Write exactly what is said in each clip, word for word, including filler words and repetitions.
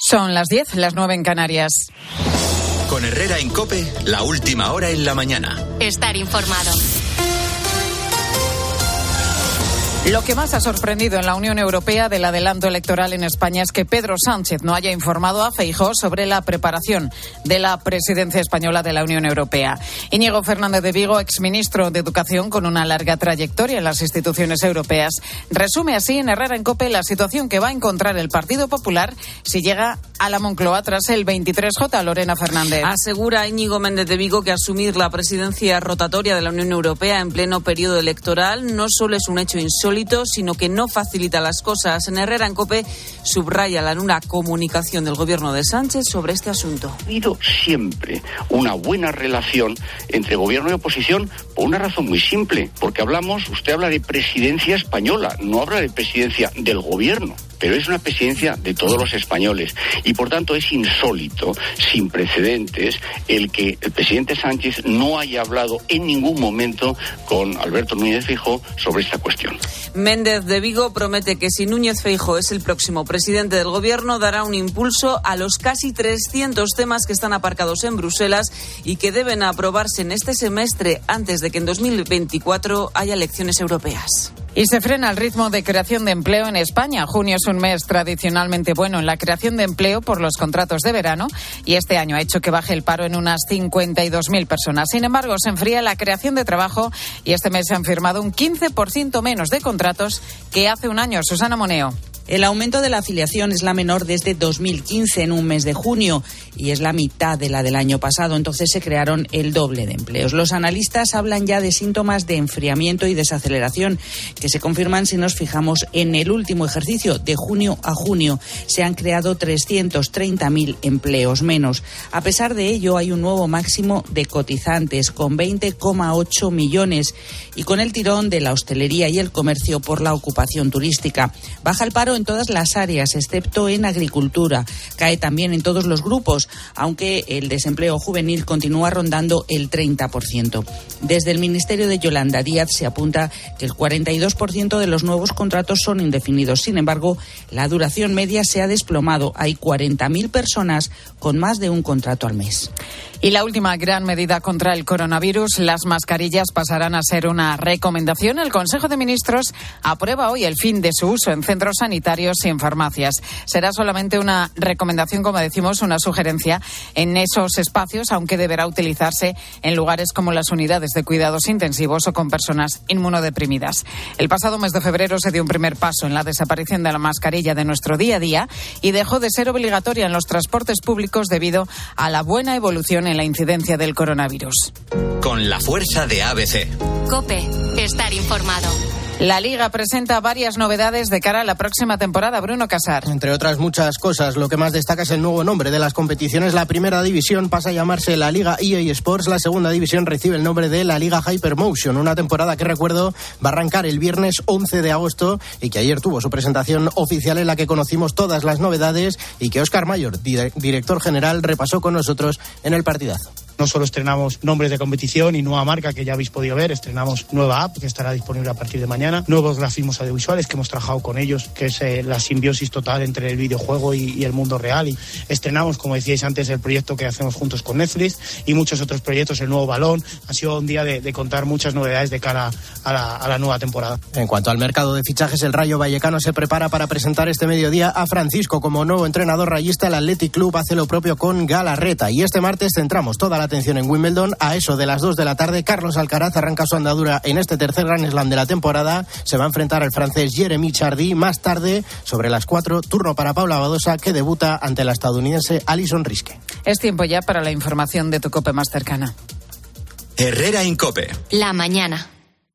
Son las diez, las nueve en Canarias. Con Herrera en COPE, la última hora en la mañana. Estar informado. Lo que más ha sorprendido en la Unión Europea del adelanto electoral en España es que Pedro Sánchez no haya informado a Feijóo sobre la preparación de la presidencia española de la Unión Europea. Íñigo Fernández de Vigo, exministro de Educación con una larga trayectoria en las instituciones europeas, resume así en Herrera en COPE la situación que va a encontrar el Partido Popular si llega a la Moncloa tras el veintitrés J. Lorena Fernández. Asegura Íñigo Méndez de Vigo que asumir la presidencia rotatoria de la Unión Europea en pleno periodo electoral no solo es un hecho insólito, sino que no facilita las cosas. En Herrera en COPE subraya la nula comunicación del gobierno de Sánchez sobre este asunto. Ha habido siempre una buena relación entre gobierno y oposición por una razón muy simple, porque hablamos, usted habla de presidencia española, no habla de presidencia del gobierno. Pero es una presidencia de todos los españoles y por tanto es insólito, sin precedentes, el que el presidente Sánchez no haya hablado en ningún momento con Alberto Núñez Feijóo sobre esta cuestión. Méndez de Vigo promete que si Núñez Feijóo es el próximo presidente del gobierno, dará un impulso a los casi trescientos temas que están aparcados en Bruselas y que deben aprobarse en este semestre antes de que en dos mil veinticuatro haya elecciones europeas. Y se frena el ritmo de creación de empleo en España. Junio es un mes tradicionalmente bueno en la creación de empleo por los contratos de verano y este año ha hecho que baje el paro en unas cincuenta y dos mil personas. Sin embargo, se enfría la creación de trabajo y este mes se han firmado un quince por ciento menos de contratos que hace un año. Susana Moneo. El aumento de la afiliación es la menor desde dos mil quince en un mes de junio y es la mitad de la del año pasado. Entonces se crearon el doble de empleos. Los analistas hablan ya de síntomas de enfriamiento y desaceleración que se confirman si nos fijamos en el último ejercicio de junio a junio. Se han creado trescientos treinta mil empleos menos. A pesar de ello, hay un nuevo máximo de cotizantes con veinte coma ocho millones y con el tirón de la hostelería y el comercio por la ocupación turística. Baja el paro en todas las áreas, excepto en agricultura. Cae también en todos los grupos, aunque el desempleo juvenil continúa rondando el treinta por ciento. Desde el Ministerio de Yolanda Díaz se apunta que el cuarenta y dos por ciento de los nuevos contratos son indefinidos. Sin embargo, la duración media se ha desplomado. Hay cuarenta mil personas con más de un contrato al mes. Y la última gran medida contra el coronavirus, las mascarillas pasarán a ser una recomendación. El Consejo de Ministros aprueba hoy el fin de su uso en centros sanitarios y en farmacias. Será solamente una recomendación, como decimos, una sugerencia en esos espacios, aunque deberá utilizarse en lugares como las unidades de cuidados intensivos o con personas inmunodeprimidas. El pasado mes de febrero se dio un primer paso en la desaparición de la mascarilla de nuestro día a día y dejó de ser obligatoria en los transportes públicos debido a la buena evolución en la incidencia del coronavirus. Con la fuerza de A B C. COPE, estar informado. La Liga presenta varias novedades de cara a la próxima temporada. Bruno Casar. Entre otras muchas cosas, lo que más destaca es el nuevo nombre de las competiciones. La primera división pasa a llamarse la Liga E A Sports. La segunda división recibe el nombre de la Liga Hypermotion. Una temporada que, recuerdo, va a arrancar el viernes once de agosto y que ayer tuvo su presentación oficial en la que conocimos todas las novedades y que Óscar Mayor, director general, repasó con nosotros en el partidazo. No solo estrenamos nombres de competición y nueva marca que ya habéis podido ver, estrenamos nueva app que estará disponible a partir de mañana, nuevos grafismos audiovisuales que hemos trabajado con ellos, que es eh, la simbiosis total entre el videojuego y, y el mundo real. Y estrenamos, como decíais antes, el proyecto que hacemos juntos con Netflix y muchos otros proyectos, el nuevo balón. Ha sido un día de, de contar muchas novedades de cara a la, a la nueva temporada. En cuanto al mercado de fichajes, el Rayo Vallecano se prepara para presentar este mediodía a Francisco como nuevo entrenador rayista. El Athletic Club hace lo propio con Galarreta y este martes centramos toda la atención en Wimbledon. A eso de las dos de la tarde, Carlos Alcaraz arranca su andadura en este tercer Grand Slam de la temporada. Se va a enfrentar al francés Jeremy Chardy. Más tarde, sobre las cuatro, turno para Paula Badosa, que debuta ante la estadounidense Alison Riske. Es tiempo ya para la información de tu COPE más cercana. Herrera en COPE. La mañana.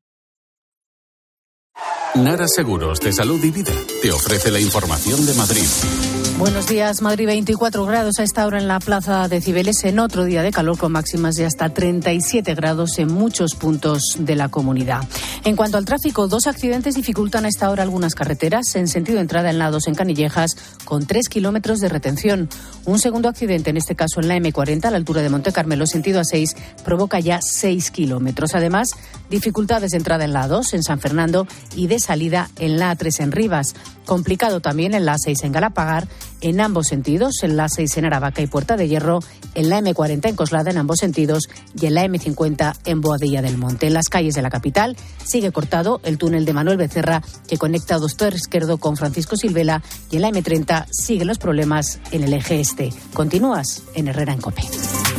Nara Seguros de Salud y Vida te ofrece la información de Madrid. Buenos días. Madrid, veinticuatro grados a esta hora en la Plaza de Cibeles, en otro día de calor con máximas de hasta treinta y siete grados en muchos puntos de la comunidad. En cuanto al tráfico, dos accidentes dificultan a esta hora algunas carreteras en sentido entrada en la dos en Canillejas con tres kilómetros de retención. Un segundo accidente, en este caso en la eme cuarenta a la altura de Monte Carmelo, sentido a seis, provoca ya seis kilómetros. Además, dificultades de entrada en la dos en San Fernando y de salida en la a tres en Rivas. Complicado también en la A seis en Galapagar, en ambos sentidos, en la A seis en Aravaca y Puerta de Hierro, en la eme cuarenta en Coslada en ambos sentidos y en la eme cincuenta en Boadilla del Monte. En las calles de la capital sigue cortado el túnel de Manuel Becerra que conecta Doctor Esquerdo con Francisco Silvela y en la eme treinta siguen los problemas en el eje este. Continúas en Herrera en COPE.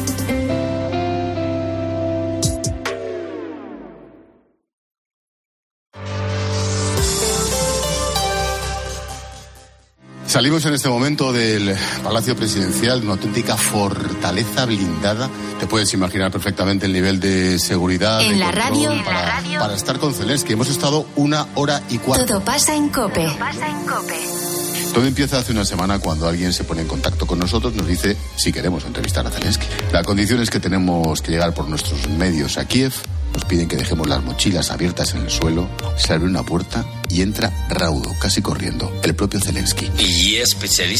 Salimos en este momento del Palacio Presidencial, una auténtica fortaleza blindada. Te puedes imaginar perfectamente el nivel de seguridad. En de la radio, para, en la radio. Para estar con Zelensky. Hemos estado una hora y cuarto. Todo pasa en COPE. Todo pasa en COPE. Todo empieza hace una semana cuando alguien se pone en contacto con nosotros, nos dice si queremos entrevistar a Zelensky. La condición es que tenemos que llegar por nuestros medios a Kiev. Nos piden que dejemos las mochilas abiertas en el suelo, se abre una puerta y entra raudo, casi corriendo, el propio Zelensky. Gracias,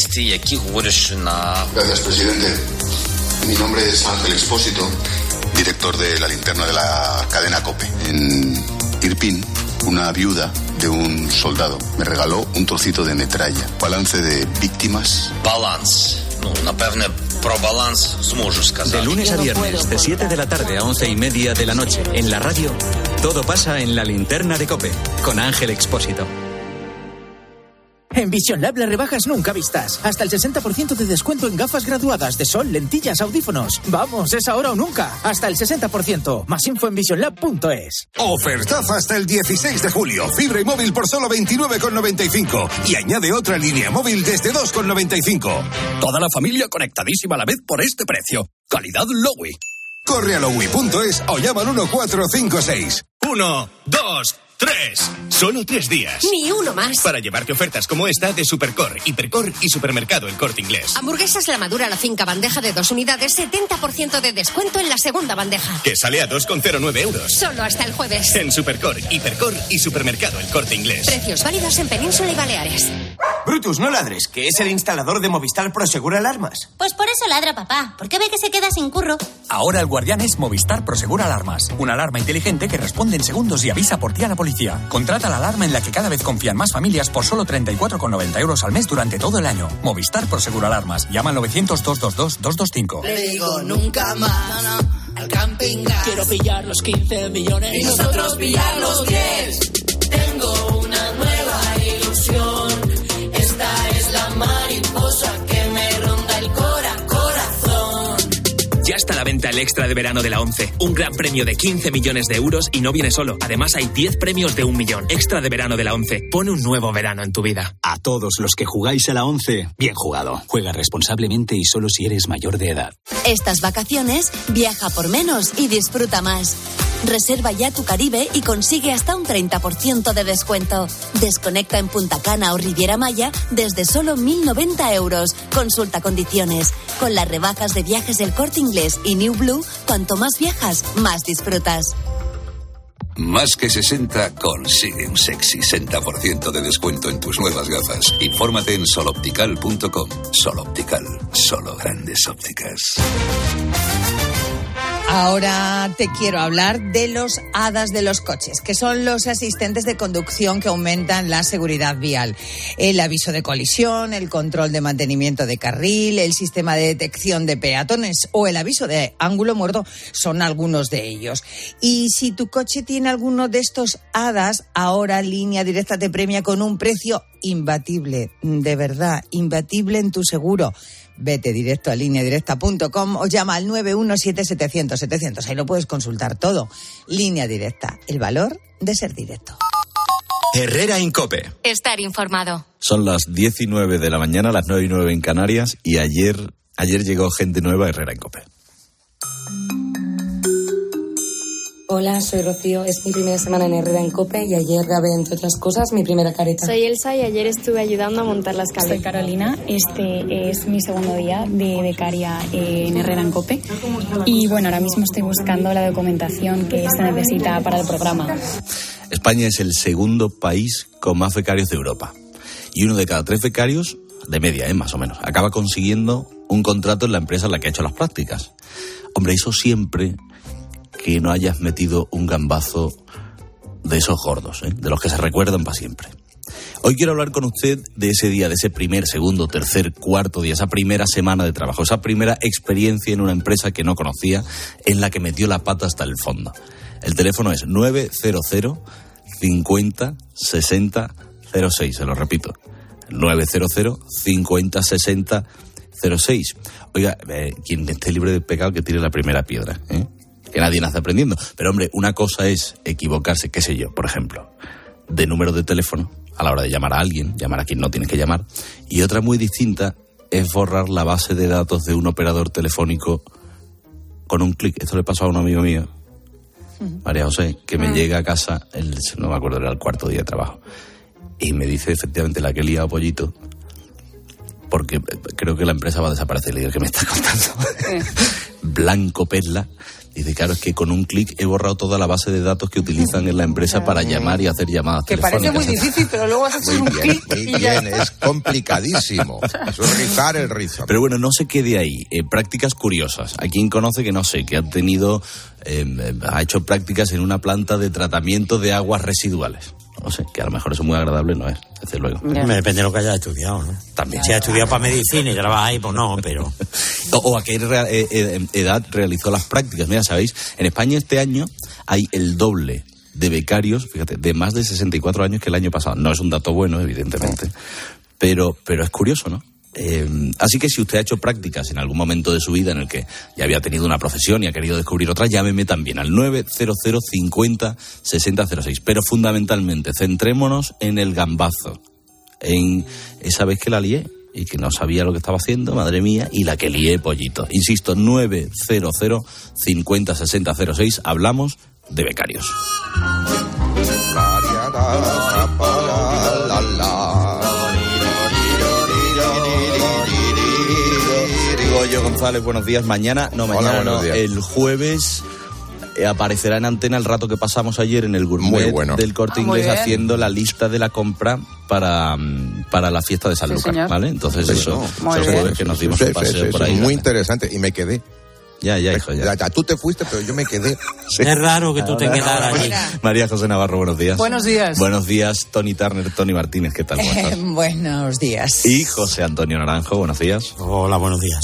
presidente. Mi nombre es Ángel Expósito, director de La Linterna de la cadena COPE. En Irpin, una viuda de un soldado me regaló un trocito de metralla. Balance de víctimas. Balance. No, напевне, про баланс зможу сказати. De lunes a viernes, de siete de la tarde a once y media de la noche, en la radio, todo pasa en La Linterna de COPE, con Ángel Expósito. En Vision Lab las rebajas nunca vistas. Hasta el sesenta por ciento de descuento en gafas graduadas de sol, lentillas, audífonos. Vamos, es ahora o nunca. Hasta el sesenta por ciento. Más info en vision lab punto es. Ofertazo hasta el dieciséis de julio. Fibra y móvil por solo veintinueve con noventa y cinco. Y añade otra línea móvil desde dos con noventa y cinco. Toda la familia conectadísima a la vez por este precio. Calidad Lowy. Corre a lowy punto es o llama al uno cuatro cinco seis. Uno, dos, tres. Solo tres días. Ni uno más. Para llevarte ofertas como esta de Supercor, Hipercor y Supermercado El Corte Inglés. Hamburguesas La Madura La Finca, bandeja de dos unidades, setenta por ciento de descuento en la segunda bandeja. Que sale a dos con cero nueve euros. Solo hasta el jueves. En Supercor, Hipercor y Supermercado El Corte Inglés. Precios válidos en Península y Baleares. Brutus, no ladres, que es el instalador de Movistar Prosegur Alarmas. Pues por eso ladra papá, porque ve que se queda sin curro. Ahora el guardián es Movistar Prosegur Alarmas. Una alarma inteligente que responde en segundos y avisa por ti a la policía. Contrata la alarma en la que cada vez confían más familias por solo treinta y cuatro con noventa euros al mes durante todo el año. Movistar Prosegur Alarmas. Llama al novecientos, doscientos veintidós, doscientos veinticinco. Le digo nunca más al camping gas. Quiero pillar los quince millones y nosotros pillar los diez. Tengo una nueva ilusión. Esta es la mariposa que me ronda el cora, corazón. Ya está a la venta el extra de verano de la ONCE. Un gran premio de quince millones de euros y no viene solo. Además hay diez premios de un millón. Extra de verano de la ONCE. Pone un nuevo verano en tu vida. A todos los que jugáis a la ONCE, bien jugado. Juega responsablemente y solo si eres mayor de edad. Estas vacaciones, viaja por menos y disfruta más. Reserva ya tu Caribe y consigue hasta un treinta por ciento de descuento. Desconecta en Punta Cana o Riviera Maya desde solo mil noventa euros. Consulta condiciones. Con las rebajas de viajes del Corte Inglés y New Blue, cuanto más viajas, más disfrutas. Más que sesenta consigue un sexy sesenta por ciento de descuento en tus nuevas gafas. Infórmate en soloptical punto com. Soloptical, solo grandes ópticas. Ahora te quiero hablar de los hadas de los coches, que son los asistentes de conducción que aumentan la seguridad vial. El aviso de colisión, el control de mantenimiento de carril, el sistema de detección de peatones o el aviso de ángulo muerto son algunos de ellos. Y si tu coche tiene alguno de estos hadas, ahora Línea Directa te premia con un precio imbatible, de verdad, imbatible en tu seguro. Vete directo a línea directa punto com o llama al nueve uno siete, setecientos, setecientos. Ahí lo puedes consultar todo. Línea Directa, el valor de ser directo. Herrera en COPE. Estar informado. Son las diecinueve de la mañana, las nueve y nueve en Canarias, y ayer, ayer llegó gente nueva a Herrera en COPE. Hola, soy Rocío. Es mi primera semana en Herrera en COPE y ayer grabé, entre otras cosas, mi primera careta. Soy Elsa y ayer estuve ayudando a montar las cables. Soy Carolina. Este es mi segundo día de becaria en Herrera en COPE. Y bueno, ahora mismo estoy buscando la documentación que se necesita para el programa. España es el segundo país con más becarios de Europa. Y uno de cada tres becarios, de media, ¿eh? Más o menos, acaba consiguiendo un contrato en la empresa en la que ha hecho las prácticas. Hombre, eso siempre que no hayas metido un gambazo de esos gordos, ¿eh? De los que se recuerdan para siempre. Hoy quiero hablar con usted de ese día, de ese primer, segundo, tercer, cuarto día, esa primera semana de trabajo, esa primera experiencia en una empresa que no conocía, en la que metió la pata hasta el fondo. El teléfono es nueve cero cero, cincuenta, sesenta, cero seis, se lo repito, nueve cero cero, cincuenta, sesenta, cero seis. Oiga, eh, quien esté libre de pecado que tire la primera piedra, ¿eh? Que nadie nace aprendiendo. Pero hombre, una cosa es equivocarse, qué sé yo, por ejemplo, de número de teléfono a la hora de llamar a alguien, llamar a quien no tienes que llamar, y otra muy distinta es borrar la base de datos de un operador telefónico con un clic. Esto le pasó a un amigo mío, María José, que me llega a casa, el, no me acuerdo, era el cuarto día de trabajo, y me dice efectivamente la que he liado, Pollito, porque creo que la empresa va a desaparecer. Le digo, ¿qué me estás contando? Blanco Perla. Dice, claro, es que con un clic he borrado toda la base de datos que utilizan en la empresa para llamar y hacer llamadas que telefónicas. Que parece muy difícil, pero luego haces un clic muy y bien, ya es complicadísimo. Es un rizar el rizo. Pero bueno, no se quede ahí. Eh, prácticas curiosas. ¿A quién conoce que no sé, que ha tenido, eh, ha hecho prácticas en una planta de tratamiento de aguas residuales? No sé, que a lo mejor eso muy agradable no es, desde luego. Yeah. Depende de lo que hayas estudiado, ¿no? También. Si has estudiado para medicina y trabajas ahí, pues no, pero... O, o a qué rea- eh, eh, edad realizó las prácticas. Mira, ¿sabéis? En España este año hay el doble de becarios, fíjate, de más de sesenta y cuatro años que el año pasado. No es un dato bueno, evidentemente, pero, pero es curioso, ¿no? Eh, así que si usted ha hecho prácticas en algún momento de su vida en el que ya había tenido una profesión y ha querido descubrir otra, llámeme también al nueve cero cero, cincuenta, sesenta, cero seis. Pero fundamentalmente, centrémonos en el gambazo, en esa vez que la lié y que no sabía lo que estaba haciendo, madre mía, y la que lié, Pollito. Insisto, nueve cero cero, cincuenta, sesenta, cero seis. Hablamos de becarios. Goyo González, buenos días. Mañana, no, mañana Hola, no, días. el jueves eh, aparecerá en antena el rato que pasamos ayer en el Gourmet bueno. del Corte Ah, muy Inglés, bien. haciendo la lista de la compra para, mm, para la fiesta de San Sí, Lucas, señor. ¿vale? Entonces Sí, eso, no. Muy esos bien. jueves que nos dimos Sí, un sí, paseo sí, por sí, ahí. muy interesante. Y me quedé. Ya, ya, hijo, ya. Ya, ya, tú te fuiste, pero yo me quedé. Es raro que tú te quedaras allí. María José Navarro, buenos días. Buenos días. Buenos días, Tony Turner, Tony Martínez, ¿qué tal? ¿Cómo estás? Buenos días. Y José Antonio Naranjo, buenos días. Hola, buenos días.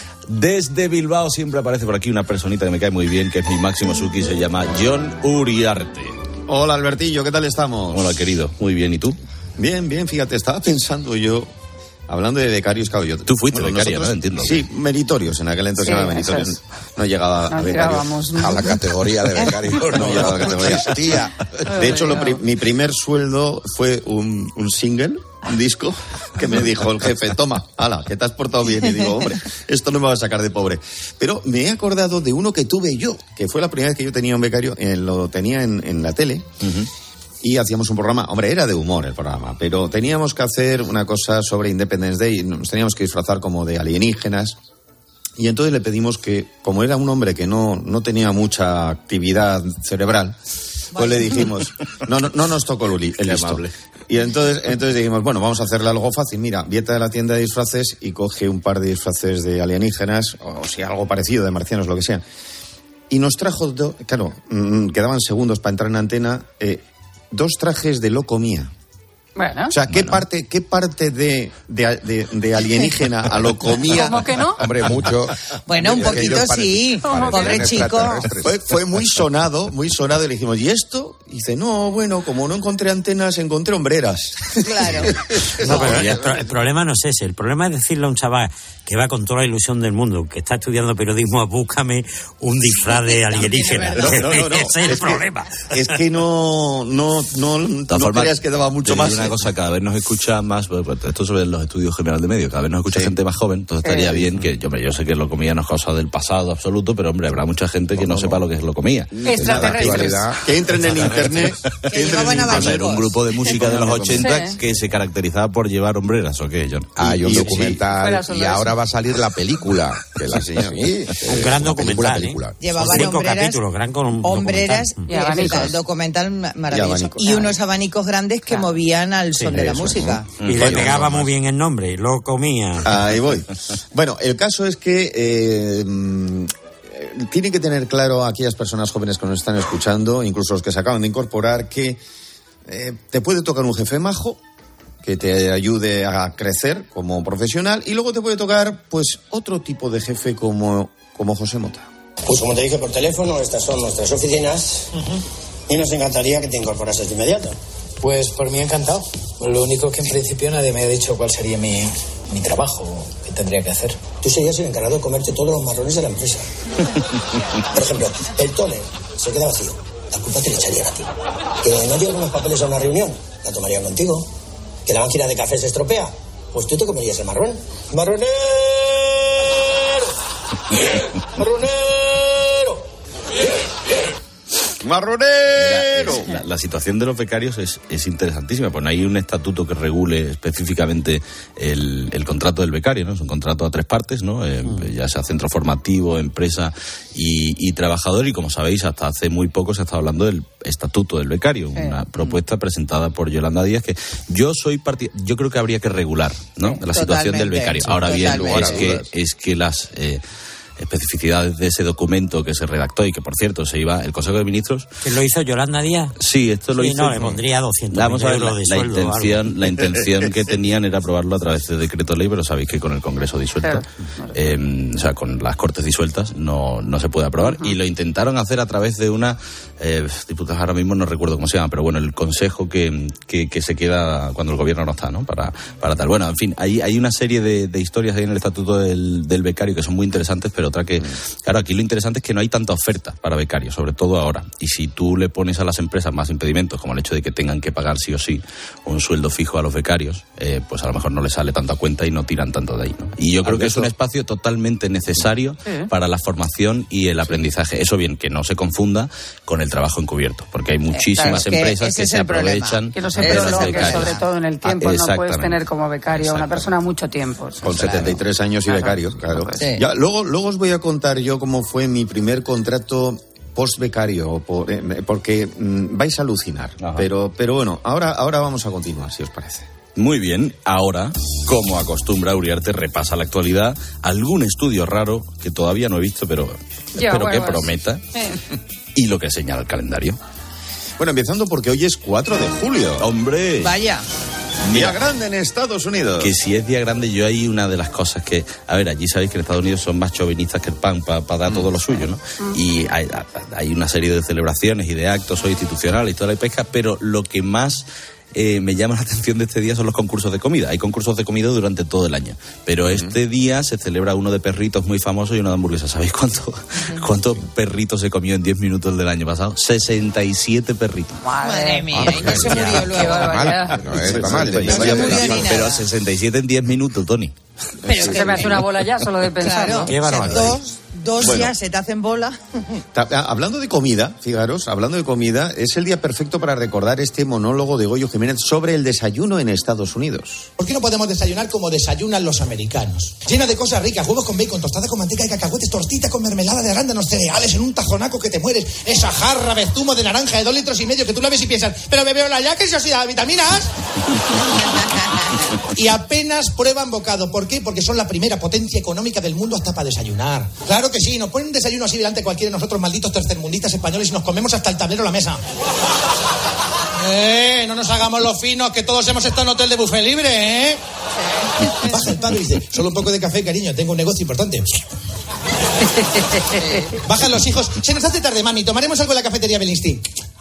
Desde Bilbao siempre aparece por aquí una personita que me cae muy bien, que es mi máximo suki, se llama John Uriarte. Hola, Albertillo, ¿qué tal estamos? Hola, querido. Muy bien, ¿y tú? Bien, bien, fíjate, estaba pensando yo, hablando de becarios, claro, yo... Tú fuiste bueno, becaria, nosotros- ¿no? Entiendo. Sí, meritorios, en aquel entonces Sí, era meritorios. eso No llegaba No a becarios. llegábamos. A la categoría de becario. No llegaba a la categoría. Existía. De hecho, lo pri- mi primer sueldo fue un, un single, un disco, que me dijo el jefe, toma, ala, que te has portado bien. Y digo, hombre, esto no me va a sacar de pobre. Pero me he acordado de uno que tuve yo, que fue la primera vez que yo tenía un becario, eh, lo tenía en, en la tele. Uh-huh. Y hacíamos un programa, hombre, era de humor el programa, pero teníamos que hacer una cosa sobre Independence Day, nos teníamos que disfrazar como de alienígenas. Y entonces le pedimos que, como era un hombre que no, no tenía mucha actividad cerebral, pues le dijimos, no, no, no nos tocó el, li- el listo. amable. Y entonces, entonces dijimos, bueno, vamos a hacerle algo fácil. Mira, vete a la tienda de disfraces y coge un par de disfraces de alienígenas, o si algo parecido, de marcianos, lo que sea. Y nos trajo, do- claro, mm, quedaban segundos para entrar en antena, eh, dos trajes de locomía. Bueno. O sea, ¿qué parte, qué parte de, de, de, de alienígena a locomía? ¿Cómo que no? Hombre, mucho. Bueno, un Es que poquito ellos sí. parecen- Pobre parecen chico. extraterrestres. Fue, fue muy sonado, muy sonado, y le dijimos, ¿y esto? Y dice, no, bueno, como no encontré antenas, encontré hombreras. Claro. No, pero el, pro- el problema no es ese. El problema es decirle a un chaval que va con toda la ilusión del mundo, que está estudiando periodismo, búscame un disfraz de alienígena. No, no, no, no. Ese es el Es que- problema. Es que no, no, no, De todas no formas, creas que daba mucho te digo más. una cosa, cada vez nos escucha más, pues, pues, esto sobre los estudios generales de medios, cada vez nos escucha Sí. gente más joven, entonces estaría Eh. bien que, yo, hombre, yo sé que lo comía no es cosa del pasado absoluto, pero hombre, habrá mucha gente que no, sepa lo que es lo comía. Extraterrestres. Que entren en internet. Que llevaban O sea, era un abanicos. grupo de música de los ochenta Sí. que se caracterizaba por llevar hombreras, ¿o qué, John? Hay un Y- y- documental fuera solo y eso. ahora va a salir la película. Que la, sí, Un es gran una película, documental, película. ¿eh? Llevaban Cinco hombreras, capítulos, gran con- hombreras, documental. Y abanicos. el documental ma- Y maravilloso. abanicos. Y unos abanicos grandes que Claro. movían al son de la eso, música. Y le pegaba muy bien el nombre, lo comía. Ahí voy. Bueno, el caso es que eh, mm, eh, tienen que tener claro aquellas personas jóvenes que nos están escuchando, incluso los que se acaban de incorporar, que eh, te puede tocar un jefe majo que te ayude a crecer como profesional, y luego te puede tocar pues otro tipo de jefe como, como José Mota. Pues como te dije por teléfono, estas son nuestras oficinas uh-huh. y nos encantaría que te incorporases de inmediato. Pues por mí encantado. Lo único que en principio nadie me ha dicho cuál sería mi, mi trabajo, qué tendría que hacer. Tú serías el encargado de comerte todos los marrones de la empresa. Por ejemplo, el tóner se queda vacío. La culpa te la echarían a ti. Que no llegan los papeles a una reunión, la tomarían contigo. Que la máquina de café se estropea, pues tú te comerías el marrón. ¡Marronero! ¡Marronero! ¡Marronero! La, la situación de los becarios es, es interesantísima, pues no hay un estatuto que regule específicamente el, el contrato del becario, ¿no? Es un contrato a tres partes, ¿no? Eh, mm. Ya sea centro formativo, empresa y, y trabajador, y como sabéis, hasta hace muy poco se está hablando del estatuto del becario, sí. Una propuesta mm. presentada por Yolanda Díaz, que yo soy part... yo creo que habría que regular, ¿no? Sí, la situación del becario. Sí, Ahora bien, es que, es que las... Eh, especificidades de ese documento que se redactó y que, por cierto, se iba el Consejo de Ministros. ¿Que lo hizo Yolanda Díaz? Sí, esto lo sí, hizo. No, le pondría doscientos mil euros la, de la sueldo. Intención, la intención que tenían era aprobarlo a través de decreto ley, pero sabéis que con el Congreso disuelto, claro. eh, o sea, con las Cortes disueltas, no, no se puede aprobar. Uh-huh. Y lo intentaron hacer a través de una, eh, diputados ahora mismo no recuerdo cómo se llama, pero bueno, el Consejo que, que, que se queda cuando el Gobierno no está, ¿no? Para, para tal. Bueno, en fin, hay, hay una serie de, de historias ahí en el Estatuto del, del Becario que son muy interesantes, pero otra que... Uh-huh. Claro, aquí lo interesante es que no hay tanta oferta para becarios, sobre todo ahora. Y si tú le pones a las empresas más impedimentos, como el hecho de que tengan que pagar sí o sí un sueldo fijo a los becarios, eh, pues a lo mejor no les sale tanta cuenta y no tiran tanto de ahí, ¿no? Y yo creo que es un espacio totalmente necesario sí. para la formación y el aprendizaje. Eso bien, que no se confunda con el trabajo encubierto, porque hay muchísimas claro, empresas que, que se aprovechan. Que no se prolongue, sobre todo en el tiempo. Ah, no puedes tener como becario a una persona mucho tiempo. Con claro. setenta y tres años y claro. becario, claro. Sí. Ya, luego, luego os voy a contar yo cómo fue mi primer contrato post-becario, por, eh, porque mm, vais a alucinar. Pero, pero bueno, ahora, ahora vamos a continuar, si os parece. Muy bien, ahora, como acostumbra Uriarte, repasa la actualidad, algún estudio raro que todavía no he visto, pero Yo, espero bueno, que prometa, eh. y lo que señala el calendario. Bueno, empezando porque hoy es cuatro de julio. ¡Hombre! Vaya. Día grande en Estados Unidos. Que si es día grande, yo hay una de las cosas que... A ver, allí sabéis que en Estados Unidos son más chauvinistas que el pan para pa dar mm. todo lo suyo, ¿no? Mm. Y hay, hay una serie de celebraciones y de actos hoy institucionales y toda la pesca, pero lo que más... Eh, me llama la atención de este día son los concursos de comida. Hay concursos de comida durante todo el año, pero uh-huh. este día se celebra uno de perritos muy famoso y uno de hamburguesas. ¿Sabéis cuánto, uh-huh. cuántos perritos se comió en diez minutos del año pasado? sesenta y siete perritos. Madre mía, y no se murió luego. No está mal, pero sesenta y siete en diez minutos, Tony. Pero es que se me hace una bola ya solo de pensar. Claro, qué barbaridad. Dos, dos bueno, ya se te hacen bola. Hablando de comida, fijaros, hablando de comida, es el día perfecto para recordar este monólogo de Goyo Jiménez sobre el desayuno en Estados Unidos. ¿Por qué no podemos desayunar como desayunan los americanos? Llena de cosas ricas, huevos con bacon, tostada con manteca de cacahuetes, tortita con mermelada de arándanos, cereales en un tajonaco que te mueres, esa jarra de zumo de naranja de dos litros y medio que tú la ves y piensas, pero bebeo la ya que eso sí da vitaminas. Y apenas prueban bocado. ¿Por qué? Porque son la primera potencia económica del mundo hasta para desayunar. Claro que sí, nos ponen un desayuno así delante de cualquiera de nosotros malditos tercermundistas españoles y nos comemos hasta el tablero a la mesa. Eh, no nos hagamos los finos, que todos hemos estado en hotel de buffet libre, ¿eh? Baja el palo y dice, solo un poco de café, cariño, tengo un negocio importante. Bajan los hijos, se nos hace tarde, mami, tomaremos algo en la cafetería Belinsky.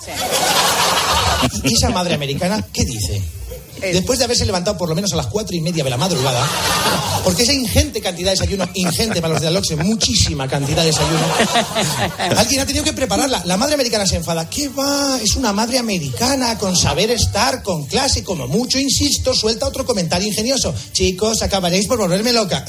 ¿Y esa madre americana qué dice? Después de haberse levantado por lo menos a las cuatro y media de la madrugada, porque esa ingente cantidad de desayuno, ingente para los de Aloxe, muchísima cantidad de desayuno, alguien ha tenido que prepararla. La madre americana se enfada. ¿Qué va? Es una madre americana con saber estar, con clase, como mucho, insisto, suelta otro comentario ingenioso. Chicos, acabaréis por volverme loca.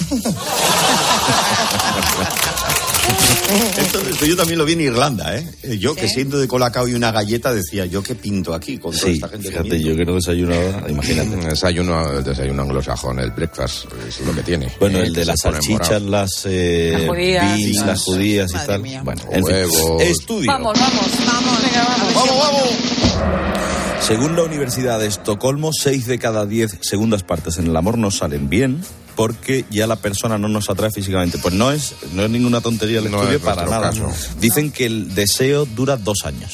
Esto, esto yo también lo vi en Irlanda, ¿eh? Yo ¿sí? que siendo de Colacao y una galleta decía, ¿yo qué pinto aquí con toda sí, esta gente? Fíjate, comiendo? Yo que no desayuno ahora, imagínate. Desayuno, el desayuno anglosajón, el breakfast, es lo que tiene. Bueno, eh, el de las salchichas, las, eh, las judías, beans, sí, las judías y tal. Mía. Bueno, en fin. Estudio. Vamos, vamos, vamos, venga, vamos. Vamos, vamos. Según la Universidad de Estocolmo, seis de cada diez segundas partes en el amor no salen bien porque ya la persona no nos atrae físicamente. Pues no es, no es ninguna tontería el no estudio para nada. Caso. Dicen que el deseo dura dos años.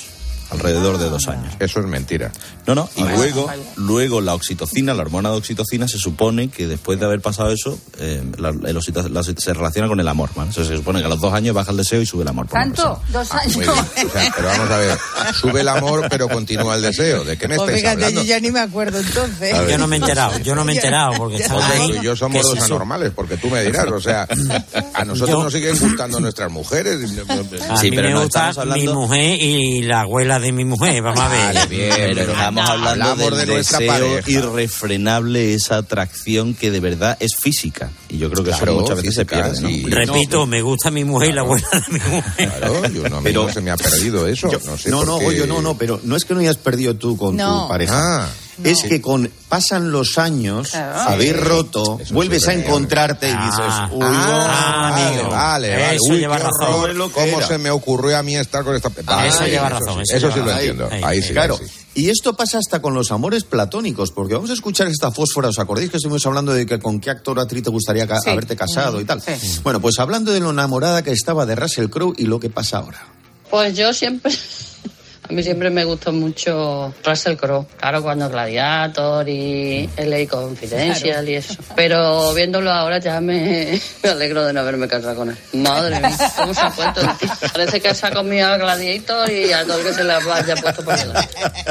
alrededor de dos años. Eso es mentira. No, no, y luego, luego la oxitocina, la hormona de oxitocina, se supone que después de haber pasado eso, eh, la, el oxito, la, se relaciona con el amor, ¿vale? Entonces se supone que a los dos años baja el deseo y sube el amor. Por ¿Tanto? ¿Dos años? Muy bien. O sea, pero vamos a ver, sube el amor, pero continúa el deseo. ¿De qué me Pues estáis fíjate, hablando? yo ya ni me acuerdo entonces. Yo no me he enterado, yo no me he enterado, porque estaba Oye, ahí. tú y yo somos que dos si su- anormales, porque tú me dirás, o sea, a nosotros Yo- nos siguen gustando nuestras mujeres. A Sí, mí pero me no gusta estamos hablando- mi mujer y la abuela de mi mujer, vamos a ver. Vale, bien, Pero estamos hablando hablamos del de nuestra deseo pareja. irrefrenable, esa atracción que de verdad es física. Y yo creo que Claro, eso muchas veces se física, pierde, ¿no? sí. Repito, me gusta mi mujer y la abuela de mi mujer. Claro, yo no, a mí Pero- no se me ha perdido eso. Yo- no sé no, por no, qué. Goyo, no, no, pero no es que no hayas perdido tú con No. tu pareja. Ah, Es que con pasan los años, Claro. habéis roto, Eso vuelves sí, a verdad. encontrarte y Ah. dices, uy, Ah, no. amigo. Vale, vale. Eso Uy, lleva qué razón. horror, Lo que ¿Cómo era. se me ocurrió a mí estar con esta... Ah, eso lleva sí, razón, sí, eso Eso lleva sí lo razón. entiendo. Ahí, Ahí sí, Claro, ahí sí. y esto pasa hasta con los amores platónicos, porque vamos a escuchar esta fósfora. ¿Os acordáis que estuvimos hablando de que con qué actor o actriz te gustaría ca- Sí. haberte casado y tal? Sí. Bueno, pues hablando de lo enamorada que estaba de Russell Crowe y lo que pasa ahora. Pues yo siempre, a mí siempre me gustó mucho Russell Crowe. Claro, cuando Gladiator y L A Confidential y eso. Pero viéndolo ahora ya me, me alegro de no haberme casado con él. Madre mía, cómo se ha puesto el tío. Parece que se ha comido a Gladiator y a todo el que se le haya puesto por delante.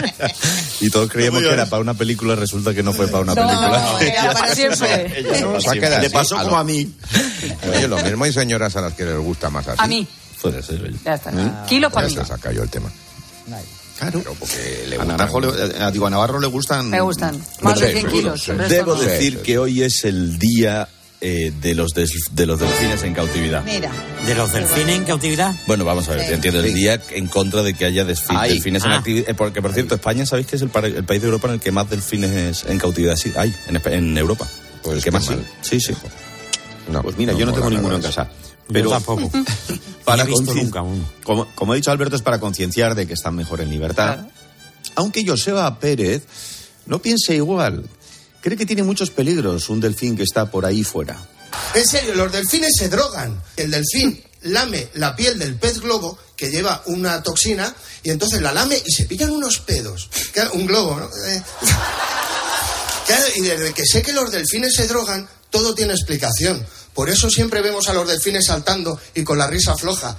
Y todos creíamos que era para una película, resulta que no fue para una No, película. era para siempre. Ella no, Nos ha quedado le así, pasó a como lo- a mí. Oye, lo mismo hay señoras a las que les gusta más así. A mí. Puede ser, oye. Ya está. Kilo para mí. Ya se saca yo el tema. Claro. Pero porque le A gustan- Naranjo, le, eh, digo, a Navarro le gustan... Me gustan. Más Sí, de cien sí, kilos. sí. el resto Debo no. decir Sí, sí. que hoy es el día eh, de los des- de los delfines en cautividad. Mira, ¿De los delfines en cautividad? Bueno, vamos a ver, Sí. entiendo, el día en contra de que haya desfi- Ay. delfines en Ah. actividad. Porque, por cierto, España, ¿sabéis que es el, pa- el país de Europa en el que más delfines en cautividad sí, hay? En, Espa- en Europa. Pues el que qué más mal. sí. Sí, sí. No, Pues mira, yo no mola tengo nada ninguno en eso. casa. Yo Pero tampoco. para No he visto consci- nunca uno. Como, como ha dicho Alberto, es para concienciar de que están mejor en libertad. Aunque Joseba Pérez no piense igual. Cree que tiene muchos peligros un delfín que está por ahí fuera. En serio, los delfines se drogan. El delfín lame la piel del pez globo, que lleva una toxina, y entonces la lame y se pillan unos pedos. Claro, un globo, ¿no? Eh, Claro, y desde que sé que los delfines se drogan, todo tiene explicación. Por eso siempre vemos a los delfines saltando y con la risa floja.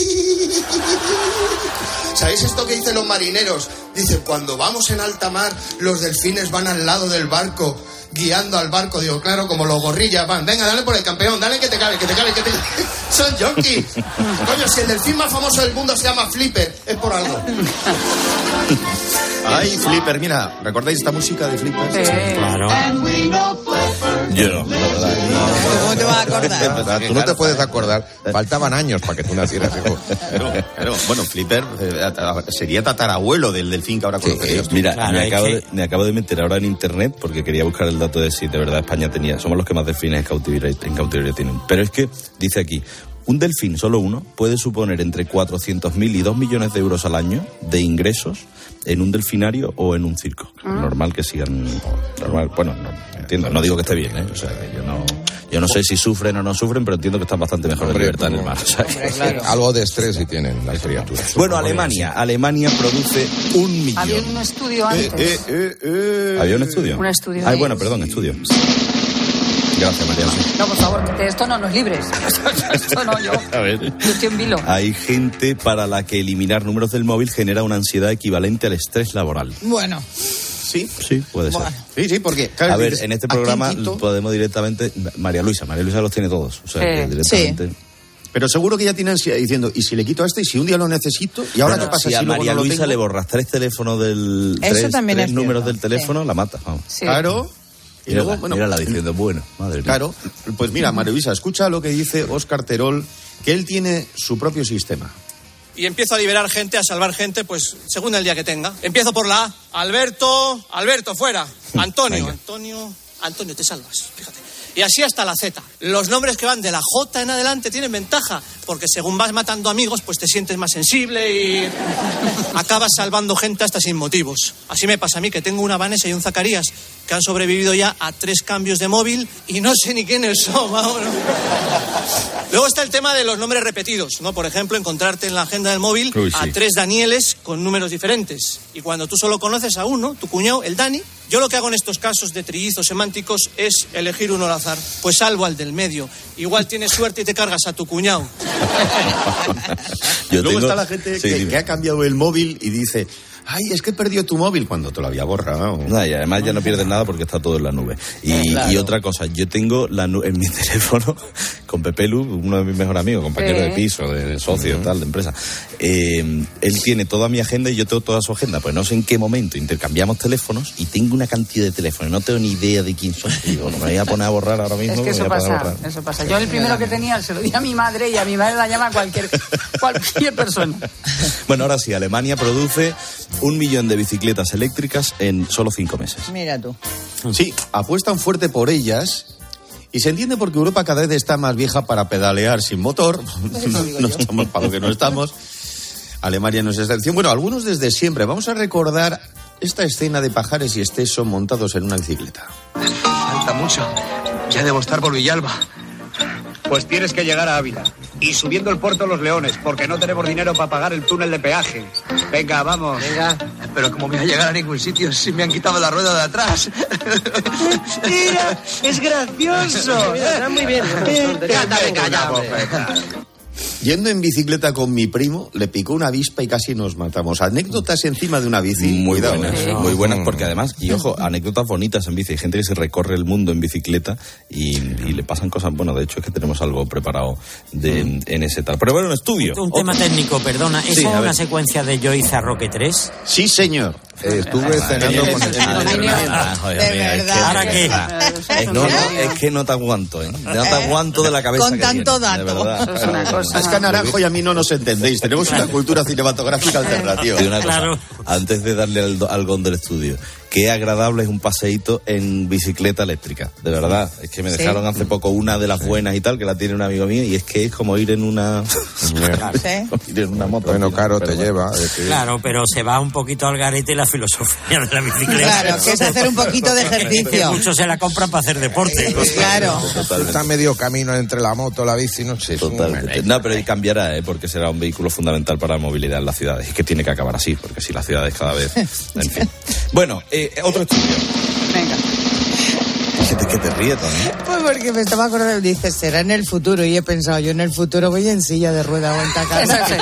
¿Sabéis esto que dicen los marineros? Dicen, cuando vamos en alta mar, los delfines van al lado del barco, guiando al barco. Digo, claro, como los gorrillas van. Venga, dale por el campeón, dale que te cabe, que te cabe, que te... Son junkies. Coño, si el delfín más famoso del mundo se llama Flipper, es por algo. Ay, Flipper, mira, ¿recordáis esta música de Flipper? Claro. Yo no, la verdad. ¿cómo te vas a acordar? ¿Verdad? Tú no te puedes acordar. Faltaban años para que tú nacieras, hijo. Pero, pero, bueno, Flipper eh, sería tatarabuelo del delfín que ahora conocerías tú. Mira, Claro, me, es acabo que- de, me acabo de meter ahora en internet porque quería buscar el dato de si de verdad España tenía. Somos los que más delfines en cautiverio, en cautiverio tienen. Pero es que, dice aquí, un delfín, solo uno, puede suponer entre cuatrocientos mil y dos millones de euros al año de ingresos en un delfinario o en un circo. Normal que sigan. Normal, bueno, no, entiendo, no digo que esté bien, ¿eh? O sea, que yo no. Yo no sé si sufren o no sufren, pero entiendo que están bastante mejor Hombre, en libertad en el como- mar. O sea, que- Algo de estrés sí tienen las criaturas. Bueno, Alemania. Alemania produce un millón. Había un estudio antes. Eh, eh, eh. ¿Había un estudio? Un estudio. Ay, bueno, perdón, estudio. Gracias, María. No, por favor, que esto no nos libres. Esto no, yo. A ver. Yo estoy en vilo. Hay gente para la que eliminar números del móvil genera una ansiedad equivalente al estrés laboral. Bueno, Sí, Sí, puede ser. Bueno. sí, sí, porque... claro, A ver, dices, en este ¿a quién programa quito? podemos directamente... María Luisa, María Luisa los tiene todos. O sea, que Sí. directamente... Pero seguro que ya tiene ansiedad diciendo, ¿y si le quito a este? ¿Y si un día lo necesito? ¿Y ahora Bueno, qué pasa si si, a luego María no lo Luisa tengo? le borras tres teléfonos del... Eso tres, también tres es números cierto, del teléfono, sí. la mata. Vamos. Sí. Claro. Y Mírala, luego, bueno, mírala diciendo, bueno, madre mía. claro, pues mira, María Luisa, escucha lo que dice Óscar Terol, que él tiene su propio sistema. Y empiezo a liberar gente, a salvar gente, pues según el día que tenga. Empiezo por la A. Alberto, Alberto, fuera. Antonio, Venga. Antonio, Antonio, te salvas, fíjate. Y así hasta la Z. Los nombres que van de la J en adelante tienen ventaja, porque según vas matando amigos, pues te sientes más sensible y acabas salvando gente hasta sin motivos. Así me pasa a mí, que tengo una Vanessa y un Zacarías que han sobrevivido ya a tres cambios de móvil y no sé ni quiénes son, vamos. Luego está el tema de los nombres repetidos, ¿no? Por ejemplo, encontrarte en la agenda del móvil Uy, sí. a tres Danieles con números diferentes. Y cuando tú solo conoces a uno, tu cuñado, el Dani, yo lo que hago en estos casos de trillizos semánticos es elegir uno al azar. Pues salvo al del medio. Igual tienes suerte y te cargas a tu cuñado. Yo Luego tengo... está la gente sí, que, que ha cambiado el móvil y dice... Ay, es que perdió tu móvil cuando te lo había borrado. No, y además ya no pierdes nada porque está todo en la nube. Y, claro. y otra cosa, yo tengo la nube en mi teléfono con Pepe Lu, uno de mis mejores amigos, compañero ¿Sí? de piso, de socio, uh-huh. tal, de empresa. Eh, él tiene toda mi agenda y yo tengo toda su agenda. Pues no sé en qué momento intercambiamos teléfonos y tengo una cantidad de teléfonos. No tengo ni idea de quién son. Digo, no me voy a poner a borrar ahora mismo. Es que eso pasa, eso pasa. Yo el primero que tenía se lo di a mi madre y a mi madre la llama cualquier, cualquier persona. Bueno, ahora sí, Alemania produce un millón de bicicletas eléctricas en solo cinco meses. Mira tú. Sí, apuestan fuerte por ellas y se entiende porque Europa cada vez está más vieja para pedalear sin motor. No, no estamos para lo que no estamos. Alemania no es excepción. Bueno, algunos desde siempre. Vamos a recordar esta escena de Pajares y Esteso montados en una bicicleta. Falta mucho. Ya debo estar por Villalba. Pues tienes que llegar a Ávila. Y subiendo el puerto Los Leones, porque no tenemos dinero para pagar el túnel de peaje. Venga, vamos. Venga. Pero ¿cómo voy a llegar a ningún sitio si me han quitado la rueda de atrás? ¡Mira! ¡Es gracioso! Mira, muy bien. Venga, venga, ya, Yendo en bicicleta con mi primo, le picó una avispa y casi nos matamos. Anécdotas encima de una bici. Muy Cuidado, buenas, ¿eh? muy buenas, porque además, y ojo, anécdotas bonitas en bici. Hay gente que se recorre el mundo en bicicleta y, y le pasan cosas. Bueno, de hecho es que tenemos algo preparado de, en ese tal. Pero bueno, un estudio. Un, un tema técnico, perdona. ¿Esa sí, es una ver. secuencia de Yo hice a Roque tres? Sí, señor. Eh, estuve cenando con el De verdad. ¿Ahora qué? Es, no, no, es que no te aguanto, ¿eh? No te aguanto de la cabeza. Con que tanto tiene, dato. Es una cosa. Es que a Naranjo y a mí no nos entendéis. Tenemos una cultura cinematográfica alternativa. Y una cosa, claro. Antes de darle al, al gong del estudio, qué agradable es un paseíto en bicicleta eléctrica. De verdad. Es que me dejaron ¿Sí? hace poco una de las buenas y tal, que la tiene un amigo mío, y es que es como ir en una... ¿Sí? ir en una moto. Bueno, Caro, te lleva. Es que... Claro, pero se va un poquito al garete la filosofía de la bicicleta. Claro, que es hacer un poquito de ejercicio. Muchos se la compran para hacer deporte. Pues claro. Está medio camino entre la moto, la bici, no sé. Totalmente. No, pero cambiará, ¿eh? Porque será un vehículo fundamental para la movilidad en las ciudades. Y que tiene que acabar así, porque si las ciudades cada vez... En fin. Bueno, eh, otro estudio. Venga. ¿Qué te, qué te ríes, Tony? Pues porque me estaba acordando, dices, será en el futuro, y he pensado, yo en el futuro voy en silla de rueda o en tacana. Eso sí.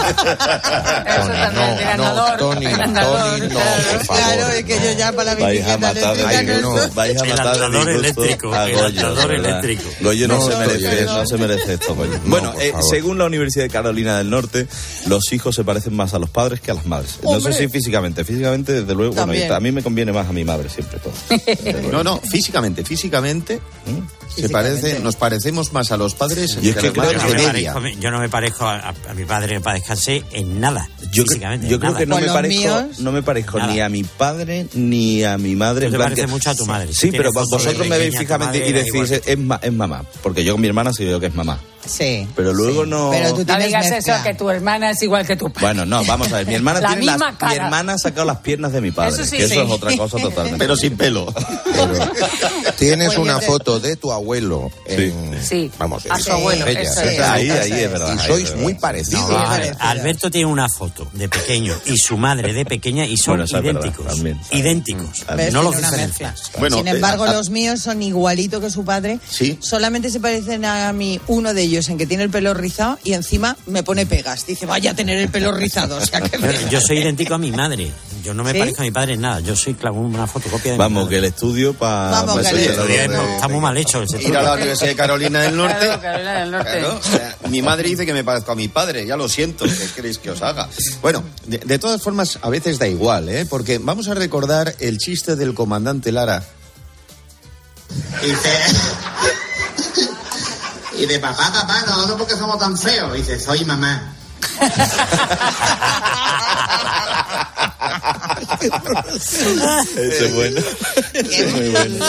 Eso también, no, no, Tony, Tony, no, por favor. Claro, es que yo ya para la bicicleta eléctrica no, no. Vais a el matar andador eléctrico. A Goyo, el andador eléctrico. Goyo no, no, se merece, no, no se merece esto, Goyo. No, bueno, eh, según la Universidad de Carolina del Norte, los hijos se parecen más a los padres que a las madres. No sé si físicamente, físicamente desde luego, bueno, a mí me conviene más a mi madre siempre todo. No, no, físicamente, físicamente... Se parece, nos parecemos más a los padres y es que, que creo que no me parezco, yo no me parezco a, a mi padre para descansar en nada. Yo, físicamente, yo creo nada. que no me, parezco, míos, no me parezco ni a mi padre ni a mi madre. Tú te pareces mucho a tu madre. Sí, pero vosotros me veis fijamente y decís, es, es mamá. Porque yo con mi hermana sí veo que es mamá. Sí. Pero luego sí. no... Pero tú no digas mezcla. eso, que tu hermana es igual que tu padre. Bueno, no, vamos a ver. Mi hermana la tiene misma las, cara. Mi hermana ha sacado las piernas de mi padre. Eso sí, que eso sí. es otra cosa totalmente. Pero sin pelo. Pero, tienes pues una te... foto de tu abuelo en... Sí. Vamos, a su abuelo. Ella, Eso ¿sí? es. Ahí, ahí es verdad. Y sois muy parecidos. No, a ver, Alberto tiene una foto de pequeño y su madre de pequeña y son bueno, idénticos. Verdad, también, idénticos. ¿Ves? No los Tiene una diferencias. mezcla. Bueno, Sin embargo, eh, a, los míos son igualito que su padre. Sí. Solamente se parecen a mí uno de ellos en que tiene el pelo rizado y encima me pone pegas. Dice, vaya a tener el pelo rizado. O sea, que Pero yo soy idéntico a mi madre. Yo no me ¿Sí? parezco a mi padre en nada. Yo soy claro, una fotocopia de Vamos, mi que el estudio para... Vamos, pa que el estudio está muy mal hecho. Ir a la Universidad de Carolina del Norte. Claro, Carolina del Norte. Claro, o sea, mi madre dice que me parezco a mi padre. Ya lo siento. ¿Qué queréis que os haga? Bueno, de, de todas formas, a veces da igual, ¿eh? Porque vamos a recordar el chiste del comandante Lara. Dice... Y de papá, papá, nosotros porque somos tan feos. Dice, soy mamá. Eso es bueno. Eso es muy bueno.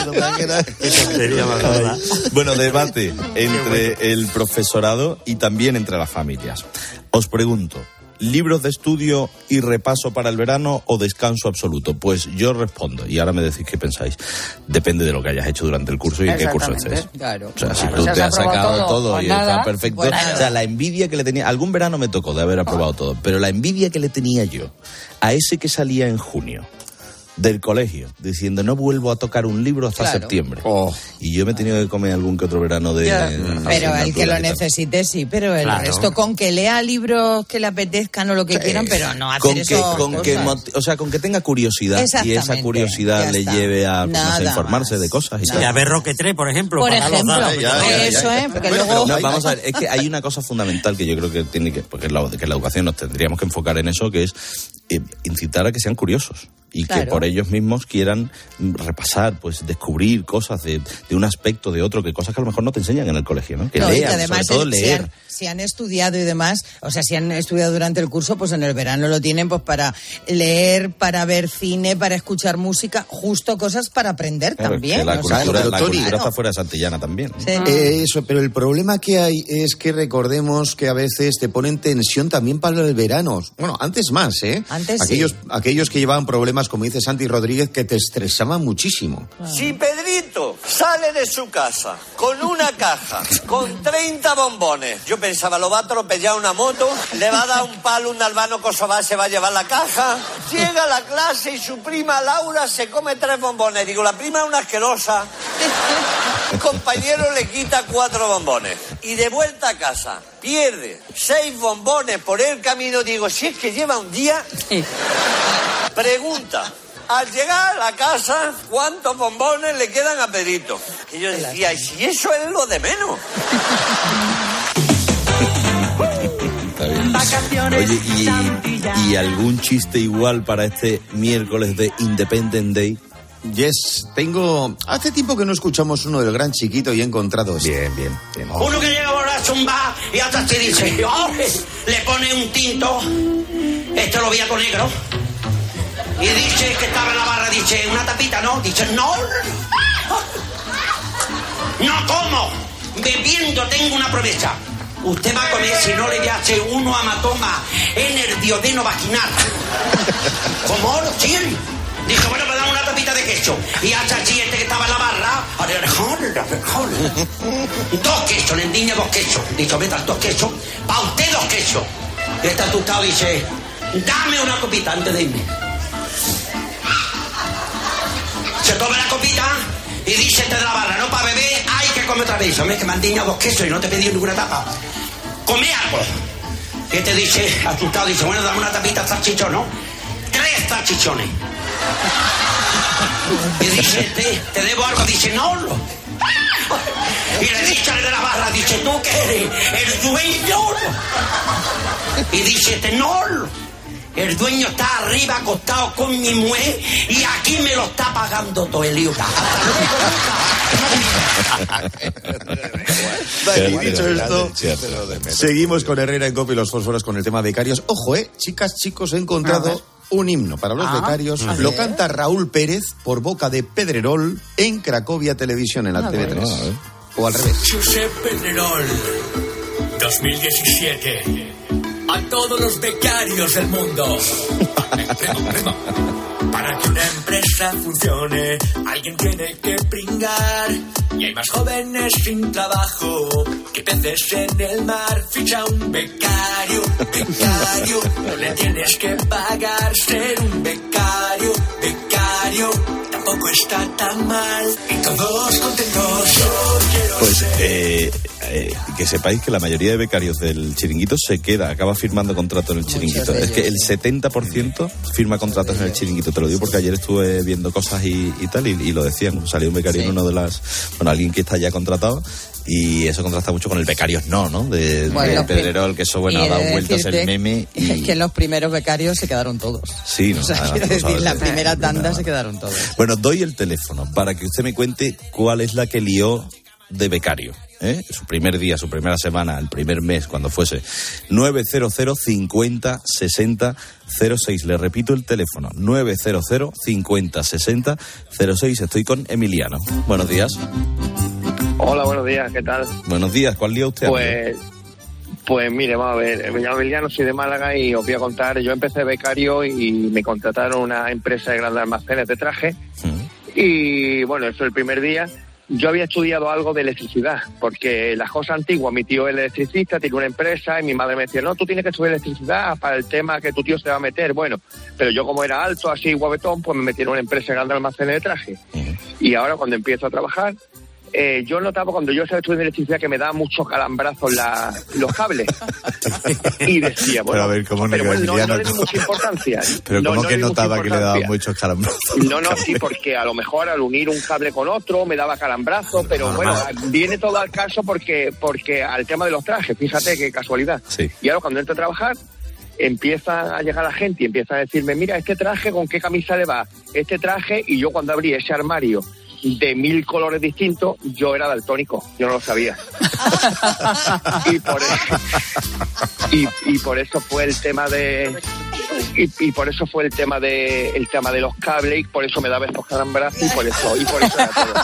Bueno, debate entre el profesorado y también entre las familias. Os pregunto, ¿libros de estudio y repaso para el verano o descanso absoluto? Pues yo respondo, y ahora me decís qué pensáis. Depende de lo que hayas hecho durante el curso y en qué curso estés. Claro. O sea, si Claro. tú te has sacado todo, todo y nada, está perfecto. pues O sea, la envidia que le tenía... Algún verano me tocó de haber aprobado todo, pero la envidia que le tenía yo a ese que salía en junio del colegio, diciendo no vuelvo a tocar un libro hasta Claro. septiembre. Oh. Y yo me he tenido que comer algún que otro verano de... Ya, de pero el que lo asignatura y tal. necesite sí, pero el Claro. resto con que lea libros que le apetezcan o lo que Sí. quieran, pero no hacer con que, eso. con que moti- o sea, con que tenga curiosidad y esa Exactamente, curiosidad ya le está. lleve a, pues, no sé, Nada informarse de cosas y Y tal. a ver Roquetré, por ejemplo. Por para los ejemplo, datos. ya, ya, ya, Eso, ¿eh? Porque luego- No, vamos a ver, es que hay una cosa fundamental que yo creo que tiene que, porque es la, que la educación nos tendríamos que enfocar en eso, que es eh, incitar a que sean curiosos y Claro. que por ellos mismos quieran repasar, pues descubrir cosas de, de un aspecto, de otro, que cosas que a lo mejor no te enseñan en el colegio, ¿no? Que No, y lean, que además sobre todo el- si, leer. han, si han estudiado y demás, o sea, si han estudiado durante el curso, pues en el verano lo tienen pues para leer, para ver cine, para escuchar música, justo cosas para aprender Claro, también. que la o sea, cultura, pero la Tony, cultura claro. está fuera de Santillana también. Eh, eso, pero el problema que hay es que recordemos que a veces te ponen tensión también para el verano. Bueno, antes más, ¿eh? Antes sí. aquellos, aquellos que llevaban problemas, como dice Santi Rodríguez, que te estresaban muchísimo. Si Pedrito sale de su casa con una caja, con treinta bombones, yo pensaba, lo va a atropellar una moto, le va a dar un palo, un albano kosovar, se va a llevar la caja. Llega a la clase y su prima Laura se come tres bombones. Digo, la prima es una asquerosa. El compañero le quita cuatro bombones. Y de vuelta a casa, pierde seis bombones por el camino. Digo, si es que lleva un día... Pregunta. Al llegar a la casa, ¿cuántos bombones le quedan a Pedrito? Y yo decía, ¿y si eso es lo de menos? Está bien. Oye, y, ¿y algún chiste igual para este miércoles de Independent Day? Yes, tengo... Hace tiempo que no escuchamos uno del Gran Chiquito y he encontrado... Este. Bien, bien, bien. Uno que llega borracho a un bar y hasta te dice, "Oh", le pone un tinto, este lo viato negro, y dice que estaba en la barra, dice, una tapita, ¿no? Dice, no, no como, bebiendo tengo una promesa. Usted va a comer si no le voy a hacer uno hematoma en el diodeno vaginal. ¿Cómo? ¿Sí? Dijo, bueno, me dan una tapita de queso. Y hasta allí este que estaba en la barra, dos quesos, le endiña dos quesos. Dijo, vete dos quesos, para usted dos quesos. Y este asustado dice, dame una copita antes de irme. Se toma la copita y dice este de la barra, no, para beber hay que comer otra vez. Hombre, que me han diñado dos quesos y no te he pedido ninguna tapa. Come algo. Y este dice, asustado, dice, bueno, dame una tapita de salchichón, ¿no? Tres salchichones. Y dice, te, te debo algo, dice, no. Y le dice al de la barra, dice, ¿tú qué eres? El dueño. Y dice, este, no. El dueño está arriba acostado con mi mujer y aquí me lo está pagando todo el lío. Y dicho esto, seguimos con Herrera en Cope y los fósforos con el tema becarios. Ojo, eh, chicas, chicos, he encontrado un himno para los Ah, becarios. a Lo ver. canta Raúl Pérez por boca de Pedrerol en Cracovia Televisión, en la Ah, T V tres. bueno. O al revés. Josep Pedrerol, dos mil diecisiete. A todos los becarios del mundo. Rima, rima. Para que una empresa funcione, alguien tiene que pringar. Y hay más jóvenes sin trabajo que peces en el mar. Ficha un becario, becario. No le tienes que pagar ser un becario, becario. Tampoco está tan mal. Y todos contentos. Yo quiero Pues ser. eh, eh, que sepáis que la mayoría de becarios del chiringuito se queda, acaba firmando contrato en el chiringuito. de Es que ellos, el setenta por ciento firma contratos en el chiringuito. Te lo digo porque ayer estuve viendo cosas y, y tal, y, y lo decían. Salió un becario Sí. en uno de las... Bueno, alguien que está ya contratado, y eso contrasta mucho con el becarios no, ¿no? De, Bueno, de los prim- Pedrerol, que eso, bueno, y ha he dado de vueltas el decirte meme. Y... Es que los primeros becarios se quedaron todos. Sí, ¿no? O sea, Ah, quiero no decir, sabes la de- primera tanda nada. se quedaron todos. Bueno, doy el teléfono para que usted me cuente cuál es la que lió de becario ¿eh? Su primer día, su primera semana, el primer mes, cuando fuese. nueve cero cero cincuenta sesenta cero seis. Le repito el teléfono, nueve cero cero cincuenta sesenta cero seis. Estoy con Emiliano. Buenos días. Hola, buenos días, ¿qué tal? Buenos días, ¿cuál día usted? Pues, pues mire, vamos a ver, me llamo Emiliano, soy de Málaga y os voy a contar, yo empecé becario y me contrataron una empresa de grandes almacenes de traje y bueno, eso el primer día. Yo había estudiado algo de electricidad, porque las cosas antiguas, mi tío es electricista, tiene una empresa, y mi madre me decía, no, tú tienes que estudiar electricidad para el tema que tu tío se va a meter. Bueno, pero yo como era alto, así guapetón, pues me metí en una empresa de grandes almacenes de traje. Y ahora cuando empiezo a trabajar, eh, yo notaba cuando yo estaba estudiando electricidad que me daban muchos calambrazos la, los cables. Y decía, bueno, pero a ver, ¿cómo pero no, bueno, no, Emiliano, no le di mucha importancia. Pero no, ¿cómo no que le di notaba mucha que le daban importancia. muchos calambrazos? No, no, sí, porque a lo mejor al unir un cable con otro me daba calambrazo, pero bueno, viene todo al caso porque porque al tema de los trajes, fíjate qué casualidad. Sí. Y ahora cuando entro a trabajar, empieza a llegar la gente y empieza a decirme, mira, este traje, ¿con qué camisa le va? Este traje, y yo cuando abrí ese armario de mil colores distintos, yo era daltónico, yo no lo sabía. y, por eso, y, y por eso fue el tema de... Y, y por eso fue el tema de el tema de los cables, y por eso me daba estos calambrazos y por eso y por eso era todo.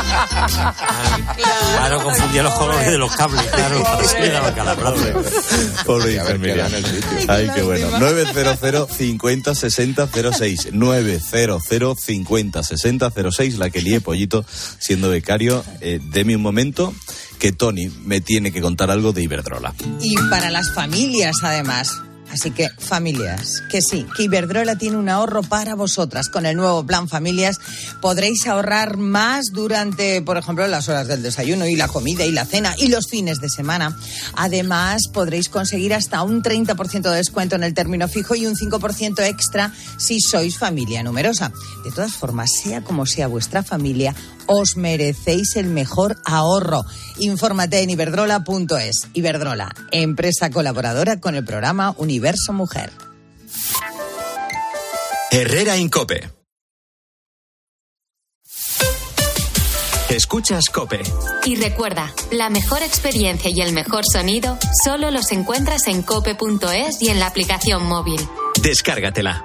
Claro, confundía los colores de los cables, claro, por eso le daba calambrazos. Pobre Emiliano. Ay, qué bueno. nueve cero cero cincuenta sesenta cero seis. nueve cero cero cincuenta sesenta cero seis. La que lié, Pollito, siendo becario. Eh, deme un momento que Tony me tiene que contar algo de Iberdrola. Y para las familias, además. Así que, familias, que sí, que Iberdrola tiene un ahorro para vosotras. Con el nuevo plan Familias podréis ahorrar más durante, por ejemplo, las horas del desayuno y la comida y la cena y los fines de semana. Además, podréis conseguir hasta un treinta por ciento de descuento en el término fijo y un cinco por ciento extra si sois familia numerosa. De todas formas, sea como sea vuestra familia, os merecéis el mejor ahorro. Infórmate en iberdrola punto es. Iberdrola, empresa colaboradora con el programa Universo Mujer. Herrera Incope. Escuchas COPE. Y recuerda, la mejor experiencia y el mejor sonido solo los encuentras en cope punto es y en la aplicación móvil. Descárgatela.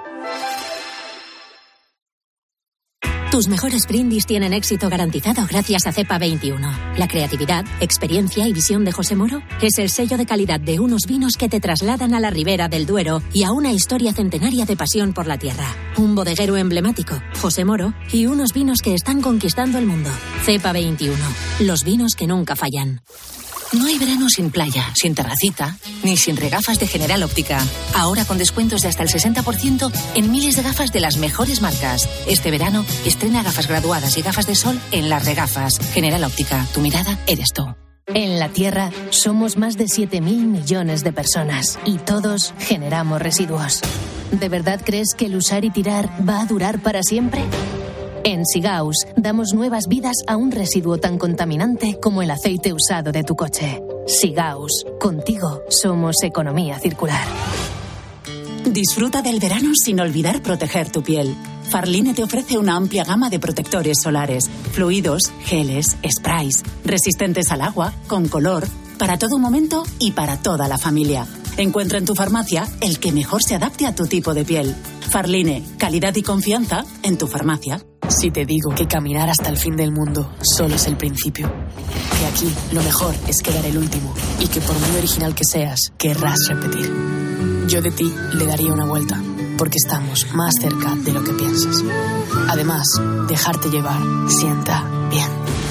Tus mejores brindis tienen éxito garantizado gracias a Cepa veintiuno. La creatividad, experiencia y visión de José Moro es el sello de calidad de unos vinos que te trasladan a la ribera del Duero y a una historia centenaria de pasión por la tierra. Un bodeguero emblemático, José Moro, y unos vinos que están conquistando el mundo. Cepa veintiuno, los vinos que nunca fallan. No hay verano sin playa, sin terracita, ni sin regafas de General Óptica. Ahora con descuentos de hasta el sesenta por ciento en miles de gafas de las mejores marcas. Este verano estrena gafas graduadas y gafas de sol en las regafas. General Óptica, tu mirada eres tú. En la Tierra somos más de siete mil millones de personas y todos generamos residuos. ¿De verdad crees que el usar y tirar va a durar para siempre? En Sigaus damos nuevas vidas a un residuo tan contaminante como el aceite usado de tu coche. Sigaus, contigo somos economía circular. Disfruta del verano sin olvidar proteger tu piel. Farline te ofrece una amplia gama de protectores solares, fluidos, geles, sprays, resistentes al agua, con color, para todo momento y para toda la familia. Encuentra en tu farmacia el que mejor se adapte a tu tipo de piel. Farline, calidad y confianza en tu farmacia. Si te digo que caminar hasta el fin del mundo solo es el principio, que aquí lo mejor es quedar el último y que por muy original que seas, querrás repetir. Yo de ti le daría una vuelta, porque estamos más cerca de lo que piensas. Además, dejarte llevar sienta bien.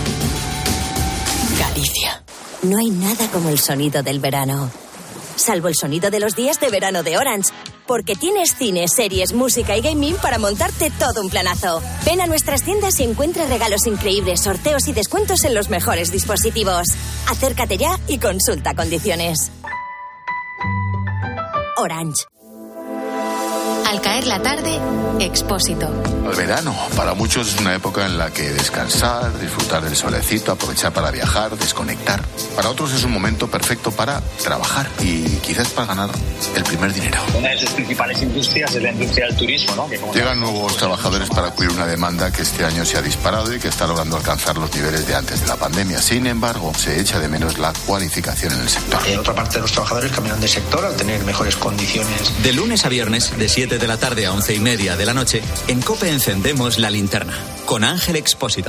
Galicia. No hay nada como el sonido del verano. Salvo el sonido de los días de verano de Orange. Porque tienes cine, series, música y gaming para montarte todo un planazo. Ven a nuestras tiendas y encuentra regalos increíbles, sorteos y descuentos en los mejores dispositivos. Acércate ya y consulta condiciones. Orange. Al caer la tarde, Expósito. El verano, para muchos es una época en la que descansar, disfrutar del solecito, aprovechar para viajar, desconectar. Para otros es un momento perfecto para trabajar y quizás para ganar el primer dinero. Una de sus principales industrias es la industria del turismo, ¿no? Que como Llegan nuevos trabajadores para cubrir una demanda que este año se ha disparado y que está logrando alcanzar los niveles de antes de la pandemia. Sin embargo, se echa de menos la cualificación en el sector. Eh, otra parte de los trabajadores cambian de sector al tener mejores condiciones. De lunes a viernes, de siete de la tarde a once y media de la noche, en COPE encendemos la linterna con Ángel Expósito.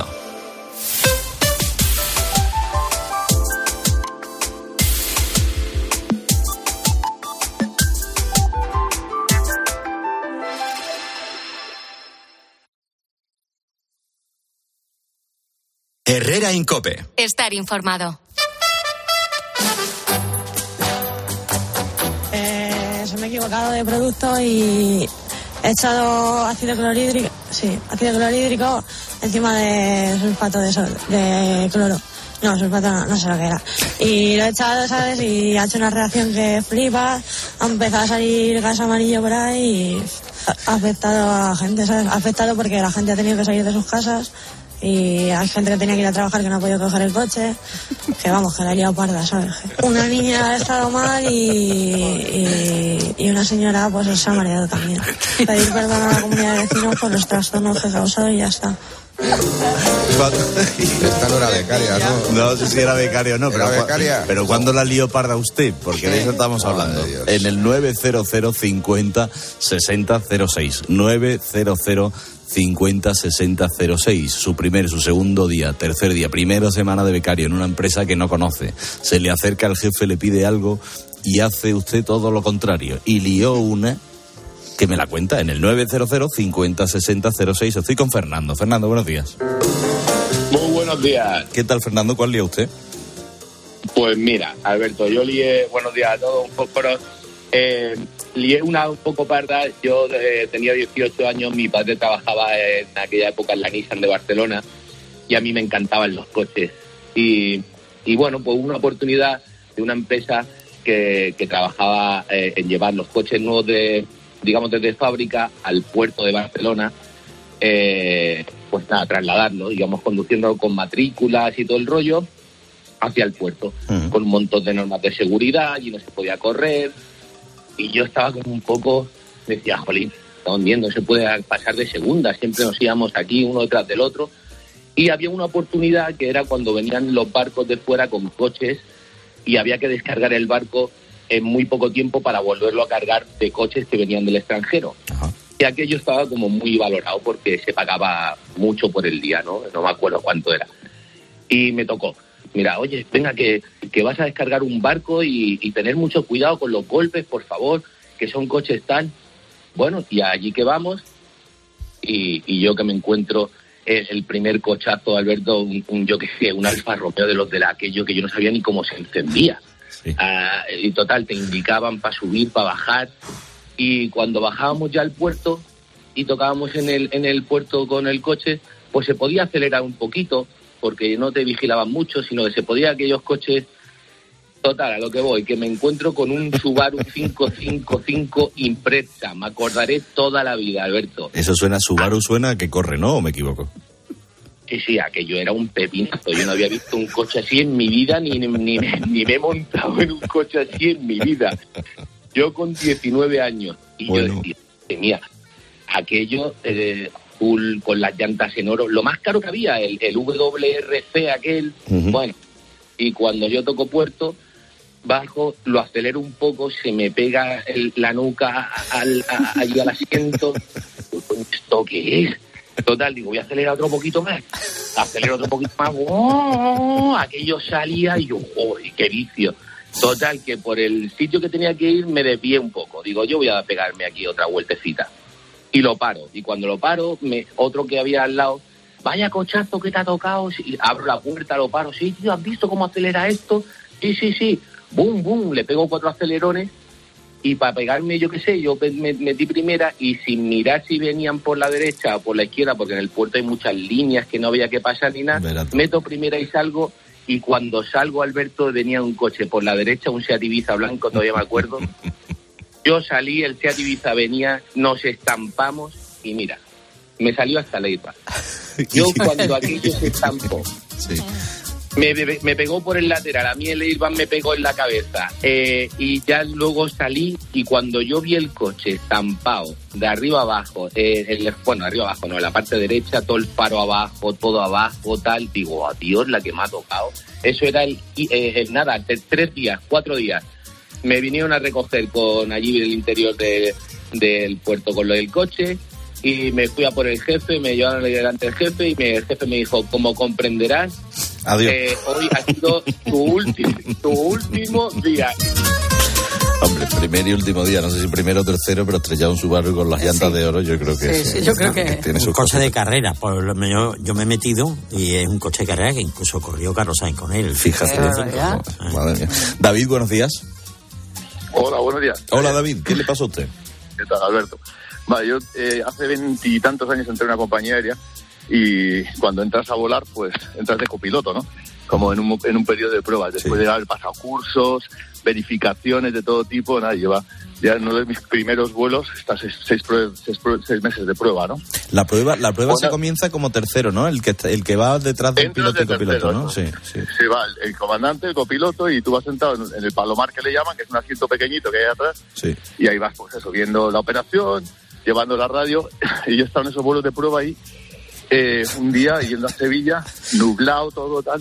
Herrera en COPE. Estar informado. Eh, se me he equivocado de producto y he echado ácido clorhídrico, sí, ácido clorhídrico encima de sulfato de, sol, de cloro. No, sulfato no, no sé lo que era. Y lo he echado, ¿sabes? Y ha hecho una reacción que flipa. Ha empezado a salir gas amarillo por ahí y ha afectado a gente, ¿sabes? Ha afectado porque la gente ha tenido que salir de sus casas. Y hay gente que tenía que ir a trabajar que no ha podido coger el coche, que vamos, que la ha liado parda, ¿sabes? Una niña ha estado mal y, y, y una señora pues se ha mareado también. Pedir perdón a la comunidad de vecinos por los trastornos que ha causado y ya está. Esta no era becaria, ¿no? No sé si era becaria o no, pero, becaria? pero ¿cuándo la lió parda usted? Porque de eso estamos hablando. En el nueve cero cero cincuenta sesenta cero seis. nueve cero cero cincuenta sesenta cero seis. Su primer, su segundo día, tercer día, primera semana de becario en una empresa que no conoce. Se le acerca al jefe, le pide algo y hace usted todo lo contrario. Y lió una que me la cuenta en el nueve cero cero cincuenta sesenta cero seis. Estoy con Fernando. Fernando, buenos días. Muy buenos días. ¿Qué tal, Fernando? ¿Cuál lió usted? Pues mira, Alberto, yo lié, buenos días a todos, un poco, pero, eh, lié una un poco parda. Yo eh, tenía dieciocho años, mi padre trabajaba en aquella época en la Nissan de Barcelona y a mí me encantaban los coches. Y, y bueno, pues una oportunidad de una empresa que, que trabajaba eh, en llevar los coches nuevos de, digamos, desde fábrica al puerto de Barcelona, eh, pues nada, trasladarlo, íbamos conduciendo con matrículas y todo el rollo hacia el puerto, uh-huh. con un montón de normas de seguridad y no se podía correr. Y yo estaba como un poco, decía, jolín, estamos viendo, se puede pasar de segunda, siempre nos íbamos aquí uno detrás del otro. Y había una oportunidad que era cuando venían los barcos de fuera con coches y había que descargar el barco en muy poco tiempo para volverlo a cargar de coches que venían del extranjero. Ajá. Y aquello estaba como muy valorado porque se pagaba mucho por el día, ¿no? No me acuerdo cuánto era. Y me tocó. Mira, oye, venga, que, que vas a descargar un barco y, y tener mucho cuidado con los golpes, por favor, que son coches tal. Bueno, y allí que vamos, y, y yo que me encuentro el, el primer cochazo, Alberto, un, un yo que sé, un Alfa Romeo de los de la aquello que yo no sabía ni cómo se encendía. Sí. Ah, y total, te indicaban para subir, para bajar, y cuando bajábamos ya al puerto y tocábamos en el, en el puerto con el coche, pues se podía acelerar un poquito, porque no te vigilaban mucho, sino que se podía aquellos coches. Total, a lo que voy, que me encuentro con un Subaru cinco cinco cinco Impreza. Me acordaré toda la vida, Alberto. Eso suena, Subaru suena que corre, ¿no? ¿O me equivoco? Sí, sí, aquello era un pepinazo. Yo no había visto un coche así en mi vida, ni, ni, ni, ni me he montado en un coche así en mi vida. Yo con diecinueve años. Y bueno, yo decía, mira, aquello... Eh, full, con las llantas en oro, lo más caro que había, el, el W R C aquel, uh-huh. Bueno, y cuando yo toco puerto, bajo, lo acelero un poco, se me pega el, la nuca al, a, allí al asiento. ¿Esto qué es? Total, digo, voy a acelerar otro poquito más, acelero otro poquito más, ¡oh! Aquello salía y yo, ¡joder, qué vicio! Total, que por el sitio que tenía que ir me desvié un poco, digo, yo voy a pegarme aquí otra vueltecita. Y lo paro, y cuando lo paro, me, otro que había al lado, vaya cochazo que te ha tocado, y abro la puerta, lo paro, sí, tío, ¿has visto cómo acelera esto? Sí, sí, sí, boom, boom, le pego cuatro acelerones, y para pegarme, yo qué sé, yo me metí primera, y sin mirar si venían por la derecha o por la izquierda, porque en el puerto hay muchas líneas que no había que pasar ni nada, Verá. meto primera y salgo, y cuando salgo, Alberto, venía un coche por la derecha, un Seat Ibiza blanco, todavía me acuerdo. Yo salí, el Seat Ibiza venía, nos estampamos y mira, me salió hasta la hipa. Yo cuando aquello se estampó, sí. me, me, me pegó por el lateral, a mí el airbag me pegó en la cabeza eh, y ya luego salí y cuando yo vi el coche estampado de arriba abajo, eh, el, bueno, arriba abajo, no, en la parte derecha, todo el faro abajo, todo abajo, tal, digo, adiós, la que me ha tocado. Eso era el, eh, el nada, de tres días, cuatro días. Me vinieron a recoger con allí en el interior de, del puerto con lo del coche y me fui a por el jefe, me llevaron delante del jefe y me, el jefe me dijo, como comprenderás, eh, hoy ha sido tu último, tu último día. Hombre, primer y último día, no sé si primero o tercero, pero estrellado un Subaru con las llantas sí. de oro, yo creo que sí. Sí, sí yo creo que, que tiene un coche de carrera, por lo menos yo me he metido y es un coche de carrera que incluso corrió Carlos Sainz con él. Fíjate. Madre mía. David, buenos días. Hola, buenos días. Hola, David, ¿qué le pasó a usted? ¿Qué tal, Alberto? Vale, yo eh, hace veintitantos años entré en una compañía aérea y cuando entras a volar, pues entras de copiloto, ¿no? Como en un, en un periodo de pruebas. Después sí. de haber pasado cursos, verificaciones de todo tipo, nada, lleva ya en uno de mis primeros vuelos, está seis, seis, seis, seis meses de prueba, ¿no? La prueba la prueba bueno, se comienza como tercero, ¿no? El que el que va detrás del piloto y copiloto, ¿no? Sí, sí. Sí, va el, el comandante, el copiloto, y tú vas sentado en, en el palomar que le llaman, que es un asiento pequeñito que hay atrás, sí. y ahí vas, pues eso, viendo la operación, llevando la radio, y yo estaba en esos vuelos de prueba ahí, eh, un día yendo a Sevilla, nublado, todo tal,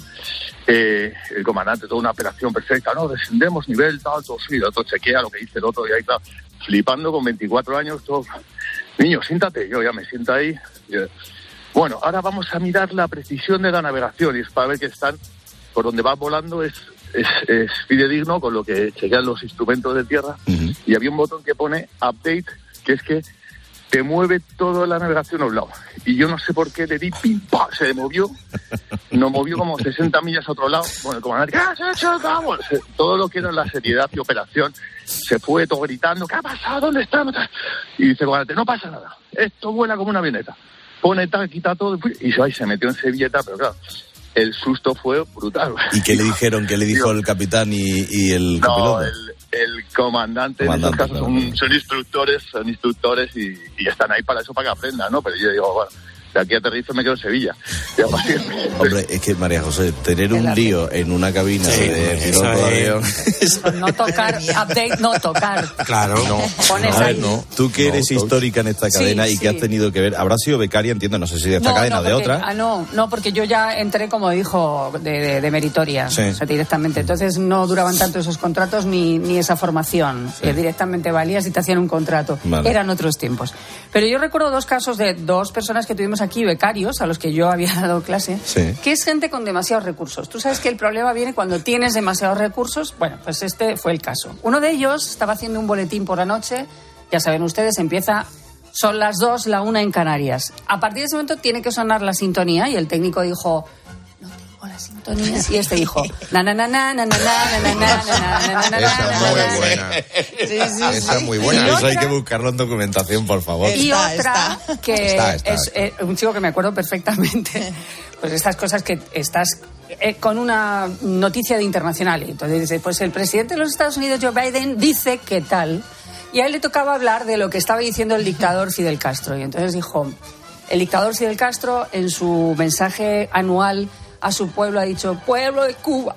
eh, el comandante, toda una operación perfecta, no, descendemos nivel, tal, todo, sí, el otro chequea lo que dice el otro, y ahí está, flipando con veinticuatro años, todo, niño, siéntate, yo ya me siento ahí, y, bueno, ahora vamos a mirar la precisión de la navegación, y es para ver que están, por donde vas volando es, es, es fidedigno con lo que chequean los instrumentos de tierra, uh-huh. y había un botón que pone update, que es que te mueve toda la navegación a un lado. Y yo no sé por qué le di pim, pam, se movió. Nos movió como sesenta millas a otro lado. Bueno, el comandante, ¿qué has hecho? Vamos. Todo lo que era la seriedad y operación se fue todo gritando, ¿qué ha pasado? ¿Dónde estamos? Y dice el comandante, no pasa nada. Esto vuela como una avioneta. Pone tal, quita todo. Y se, se metió en Sevilla, pero claro, el susto fue brutal. ¿Y qué le dijeron? ¿Qué le dijo el capitán y, y el no, copiloto? El, el comandante, comandante, en estos casos claro. son, son instructores, son instructores y, y están ahí para eso, para que aprendan, ¿no? Pero yo digo, bueno, de aquí aterrizo me quedo en Sevilla. Ya para siempre. Hombre, es que María José, tener un lío en una cabina sí, de piloto de avión. No tocar, update, no tocar. Claro, no. Pones a ver, ahí. no. Tú que eres no, histórica en esta cadena sí, y que sí. has tenido que ver, habrás sido becaria, entiendo, no sé si de esta no, cadena no, o de porque, otra. Ah, no, no, porque yo ya entré como dijo de, de, de meritoria, sí. o sea, directamente. Entonces no duraban tanto esos contratos ni, ni esa formación. Sí. Eh, directamente valías y te hacían un contrato. Vale. Eran otros tiempos. Pero yo recuerdo dos casos de dos personas que tuvimos aquí, becarios, a los que yo había dado clase, sí. que es gente con demasiados recursos. Tú sabes que el problema viene cuando tienes demasiados recursos. Bueno, pues este fue el caso. Uno de ellos estaba haciendo un boletín por la noche, ya saben ustedes, empieza, son las dos, la una en Canarias. A partir de ese momento tiene que sonar la sintonía y el técnico dijo, no tengo la sintonía. Y este dijo, na na na na na na na na na na na. Esa es muy buena. Esa es muy buena. Eso hay que buscarlo en documentación, por favor. Y otra que está, está, es está. Eh, un chico que me acuerdo perfectamente, pues estas cosas que estás eh, con una noticia de internacional. Entonces dice, pues el presidente de los Estados Unidos, Joe Biden, dice que tal. Y a él le tocaba hablar de lo que estaba diciendo el dictador Fidel Castro. Y entonces dijo, el dictador Fidel Castro en su mensaje anual a su pueblo ha dicho, pueblo de Cuba.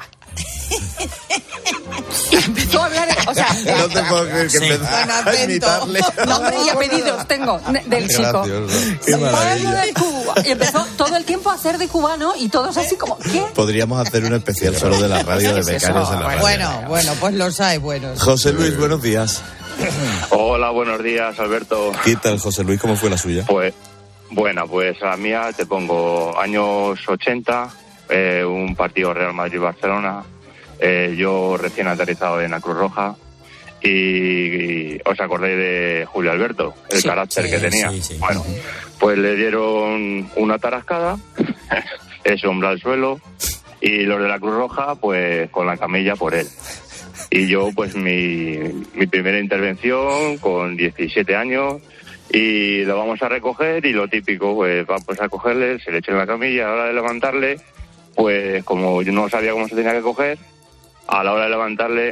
Y empezó a hablar, o sea, no te puedo creer que sí. empezó a imitarle. Nombre y apellidos tengo del chico. Qué maravilla. De Cuba. Y empezó todo el tiempo a hacer de cubano y todos así como, ¿qué? Podríamos hacer un especial solo de la radio de becarios en la radio. Bueno, bueno, pues los hay buenos. José Luis, buenos días. Hola, buenos días, Alberto. ¿Qué tal, José Luis? ¿Cómo fue la suya? Pues, bueno, pues a la mía te pongo años ochenta, eh, un partido Real Madrid-Barcelona. Eh, yo recién aterrizado en la Cruz Roja y, y os acordáis de Julio Alberto, el sí, carácter sí, que tenía. Sí, sí. Bueno, pues le dieron una tarascada, ese hombre al suelo y los de la Cruz Roja pues con la camilla por él. Y yo pues mi, mi primera intervención con diecisiete años y lo vamos a recoger y lo típico, pues vamos a cogerle, se le echa en la camilla, a la hora de levantarle, pues como yo no sabía cómo se tenía que coger, a la hora de levantarle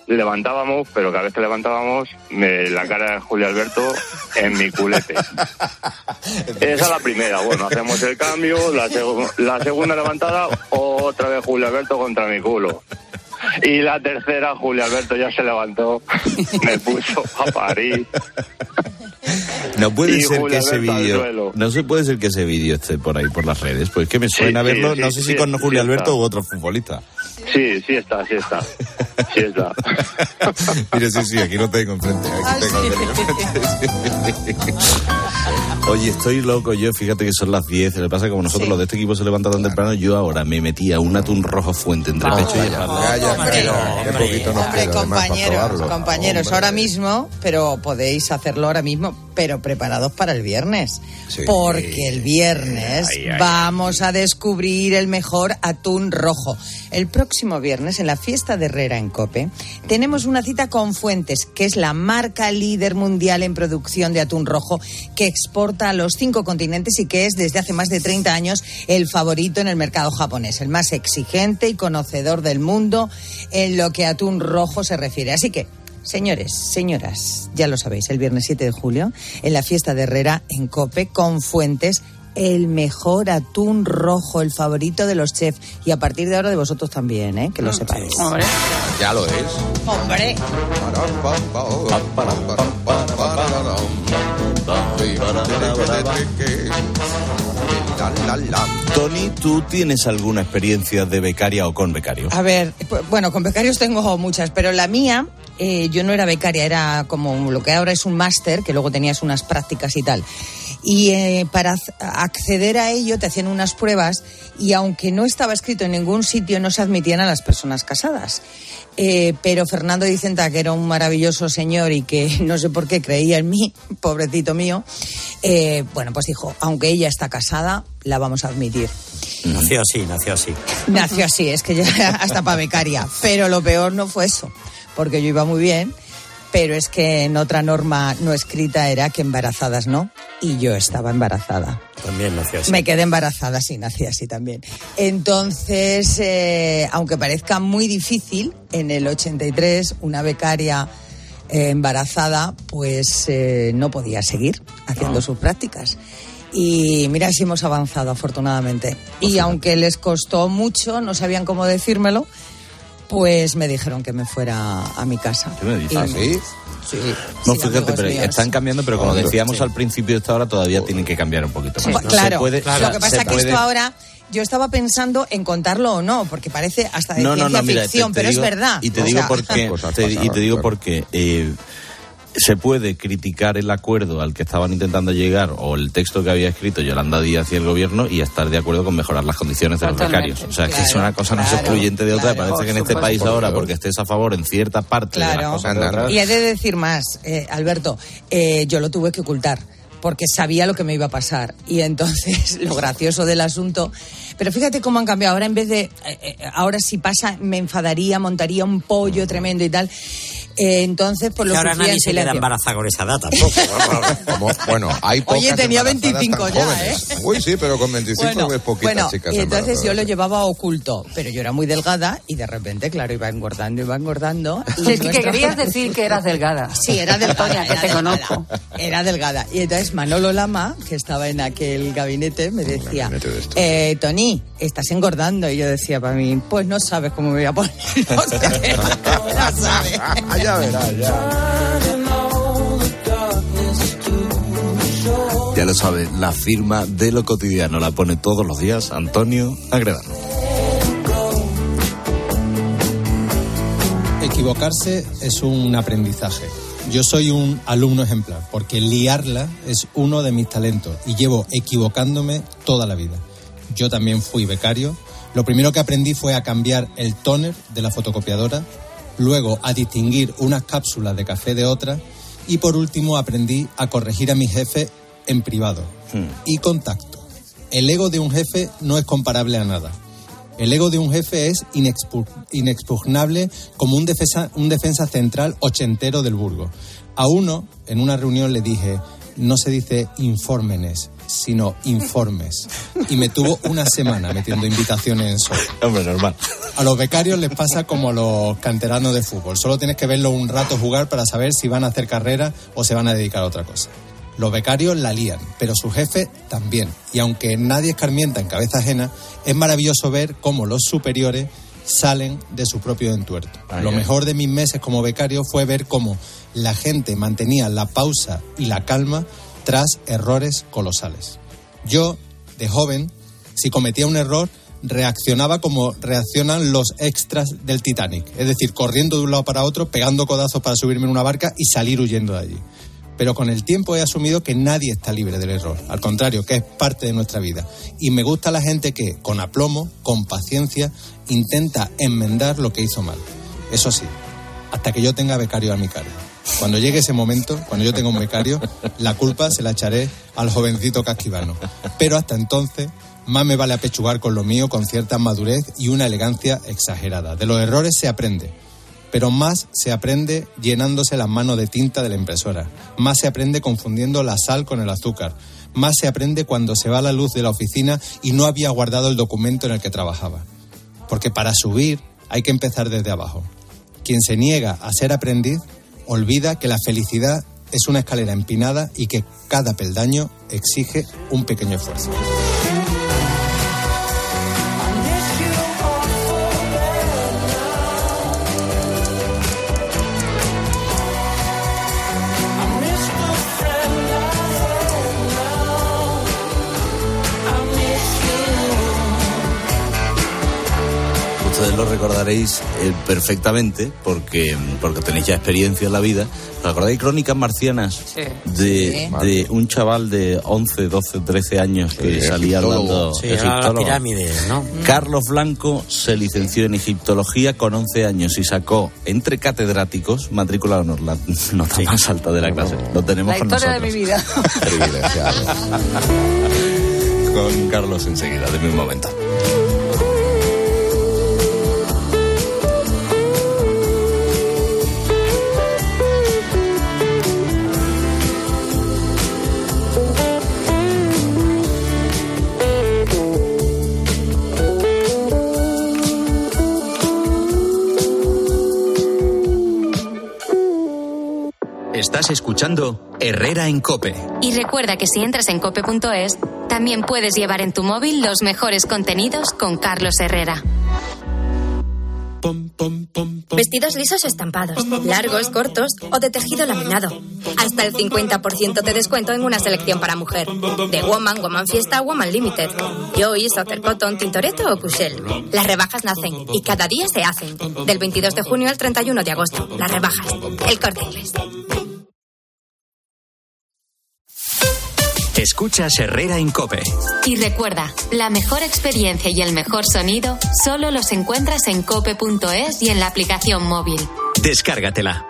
levantábamos, pero cada vez que levantábamos, me, la cara de Julio Alberto en mi culete. Esa es la primera. Bueno, hacemos el cambio, la, seg- la segunda levantada, otra vez Julio Alberto contra mi culo. Y la tercera, Julio Alberto ya se levantó, me puso a parir. No puede Y ser Julio que ese Alberto al vídeo, suelo. no se puede ser que ese vídeo esté por ahí por las redes, pues que me suena Sí, verlo, sí, no sí, sé si sí, con sí Julio está. Alberto u otro futbolista. Sí, sí está, sí está. Sí está. Mire, sí, sí, aquí lo tengo enfrente. Aquí tengo enfrente. Oye, estoy loco yo, fíjate que son las diez, le pasa que como nosotros Sí. los de este equipo se levantan tan temprano, yo ahora me metía un atún rojo fuente entre Vamos, pecho y vaya, espalda. vaya, hombre, Qué poquito nos Hombre, queda, además, para compañeros, probarlo. compañeros, Hombre. ahora mismo, pero podéis hacerlo ahora mismo, pero preparados para el viernes. Sí. Porque el viernes Ay, ay, vamos a descubrir el mejor atún rojo. El próximo viernes, en la fiesta de Herrera en COPE, tenemos una cita con Fuentes, que es la marca líder mundial en producción de atún rojo, que exporta a los cinco continentes y que es desde hace más de treinta años el favorito en el mercado japonés, el más exigente y conocedor del mundo en lo que a atún rojo se refiere. Así que, señores, señoras, ya lo sabéis, el viernes siete de julio, en la fiesta de Herrera en COPE, con Fuentes, el mejor atún rojo, el favorito de los chefs. Y a partir de ahora de vosotros también, ¿eh? Que lo sepáis. Hombre. Ya lo es. Hombre. Tony, ¿tú tienes alguna experiencia de becaria o con becario? A ver, pu- bueno, con becarios tengo muchas, pero la mía, eh, yo no era becaria, era como lo que ahora es un máster, que luego tenías unas prácticas y tal. Y eh, para ac- acceder a ello te hacían unas pruebas y aunque no estaba escrito en ningún sitio, no se admitían a las personas casadas. Eh, pero Fernando Dicenta, que era un maravilloso señor y que no sé por qué creía en mí, pobrecito mío, eh, bueno, pues dijo, aunque ella está casada, la vamos a admitir. Nació así, nació así. Nació así, es que ya hasta para becaria. Pero lo peor no fue eso, porque yo iba muy bien, pero es que en otra norma no escrita era que embarazadas no, y yo estaba embarazada. También nació así. Me quedé embarazada, sí, nací así también. Entonces, eh, aunque parezca muy difícil, en el ochenta y tres una becaria eh, embarazada pues eh, no podía seguir haciendo No. sus prácticas. Y mira si hemos avanzado, afortunadamente. Y aunque les costó mucho, no sabían cómo decírmelo, pues me dijeron que me fuera a mi casa. ¿Qué me dices? Y- ¿Ah, sí? Sí. No, sí, fíjate, amigos pero míos. están cambiando, pero como Claro, decíamos sí. al principio de esta hora, todavía tienen que cambiar un poquito más. Pues ¿no? claro, Se puede- claro. Lo que pasa se es que puede- esto ahora, yo estaba pensando en contarlo o no, porque parece hasta de No, no, ciencia no, mira, ficción, te- te pero digo- es verdad. Y te O digo sea, porque, Cosas te- y pasadas, te digo claro. porque eh, se puede criticar el acuerdo al que estaban intentando llegar o el texto que había escrito Yolanda Díaz y el gobierno y estar de acuerdo con mejorar las condiciones de los Totalmente. becarios. O sea, que es Claro, una cosa no es claro, excluyente de otra. claro. Parece que en Por este supuesto. país Por ahora, Dios. porque estés a favor en cierta parte de Claro. las cosas de Anda, otras. Y he de decir más, eh, Alberto, eh, yo lo tuve que ocultar porque sabía lo que me iba a pasar. Y entonces, lo gracioso del asunto... Pero fíjate cómo han cambiado. Ahora en vez de... eh, eh, ahora si pasa, me enfadaría, montaría un pollo tremendo y tal. Eh, entonces, por Que lo ahora sufría nadie en se queda silencio. embarazada con esa edad tampoco. Como- bueno, hay pocas Oye, tenía embarazadas veinticinco tan ya, jóvenes. ¿eh? Uy, sí, pero con veinticinco es poquitas bueno, chicas y entonces yo lo embarazadas. llevaba oculto, pero yo era muy delgada y de repente, claro, iba engordando, iba engordando. Y Es que nuestra- querías decir que eras delgada. Sí, era delgada. Toña, que era te delgada, conozco. Era delgada. Y entonces Manolo Lama, que estaba en aquel gabinete, me decía, gabinete de estos. eh, Tony, estás engordando. Y yo decía para mí, pues no sabes cómo me voy a poner. No sé, no sabes. Ah, ya verás, ya. Ya lo sabes, la firma de Lo Cotidiano la pone todos los días Antonio Agredano. Equivocarse es un aprendizaje. Yo soy un alumno ejemplar, porque liarla es uno de mis talentos y llevo equivocándome toda la vida. Yo también fui becario. Lo primero que aprendí fue a cambiar el tóner de la fotocopiadora, luego a distinguir unas cápsulas de café de otras y por último aprendí a corregir a mi jefe en privado. Y contacto. El ego de un jefe no es comparable a nada. El ego de un jefe es inexpu- inexpugnable como un defensa, un defensa central ochentero del Burgo. A uno, en una reunión, le dije, no se dice infórmenes, sino informes. Y me tuvo una semana metiendo invitaciones en Sol. Hombre, normal. A los becarios les pasa como a los canteranos de fútbol. Solo tienes que verlos un rato jugar para saber si van a hacer carrera o se van a dedicar a otra cosa. Los becarios la lían, pero su jefe también. Y aunque nadie escarmienta en cabeza ajena, es maravilloso ver cómo los superiores salen de su propio entuerto. Ay, Lo ay. mejor de mis meses como becario fue ver cómo la gente mantenía la pausa y la calma tras errores colosales. Yo, de joven, si cometía un error, reaccionaba como reaccionan los extras del Titanic. Es decir, corriendo de un lado para otro, pegando codazos para subirme en una barca y salir huyendo de allí. Pero con el tiempo he asumido que nadie está libre del error. Al contrario, que es parte de nuestra vida. Y me gusta la gente que, con aplomo, con paciencia, intenta enmendar lo que hizo mal. Eso sí, hasta que yo tenga becario a mi cargo. Cuando llegue ese momento, cuando yo tenga un becario, la culpa se la echaré al jovencito casquivano. Pero hasta entonces, más me vale apechugar con lo mío con cierta madurez y una elegancia exagerada. De los errores se aprende, pero más se aprende llenándose las manos de tinta de la impresora. Más se aprende confundiendo la sal con el azúcar. Más se aprende cuando se va la luz de la oficina y no había guardado el documento en el que trabajaba. Porque para subir hay que empezar desde abajo. Quien se niega a ser aprendiz olvida que la felicidad es una escalera empinada y que cada peldaño exige un pequeño esfuerzo. Ustedes lo recordaréis eh, perfectamente porque, porque tenéis ya experiencia en la vida. ¿Os acordáis Crónicas Marcianas? Sí. De, Sí. de un chaval de once, doce, trece años que Sí, salía egiptólogo. hablando Sí, era la egiptólogo. pirámide, ¿no? Carlos Blanco se licenció en egiptología con once años y sacó entre catedráticos matrícula de honor, la nota más alta de la clase. Lo tenemos La con historia nosotros. de mi vida. Privilegiado. Con Carlos enseguida, de mi momento. Estás escuchando Herrera en COPE. Y recuerda que si entras en cope punto es, también puedes llevar en tu móvil los mejores contenidos con Carlos Herrera. Vestidos lisos o estampados, largos, cortos o de tejido laminado. Hasta el cincuenta por ciento de descuento en una selección para mujer. De Woman, Woman Fiesta, Woman Limited. Joey, Southern Cotton, Tintoretto o Cushell. Las rebajas nacen y cada día se hacen. Del veintidós de junio al treinta y uno de agosto. Las rebajas. El Corte Inglés. Escuchas Herrera en COPE. Y recuerda, la mejor experiencia y el mejor sonido solo los encuentras en cope punto es y en la aplicación móvil. Descárgatela.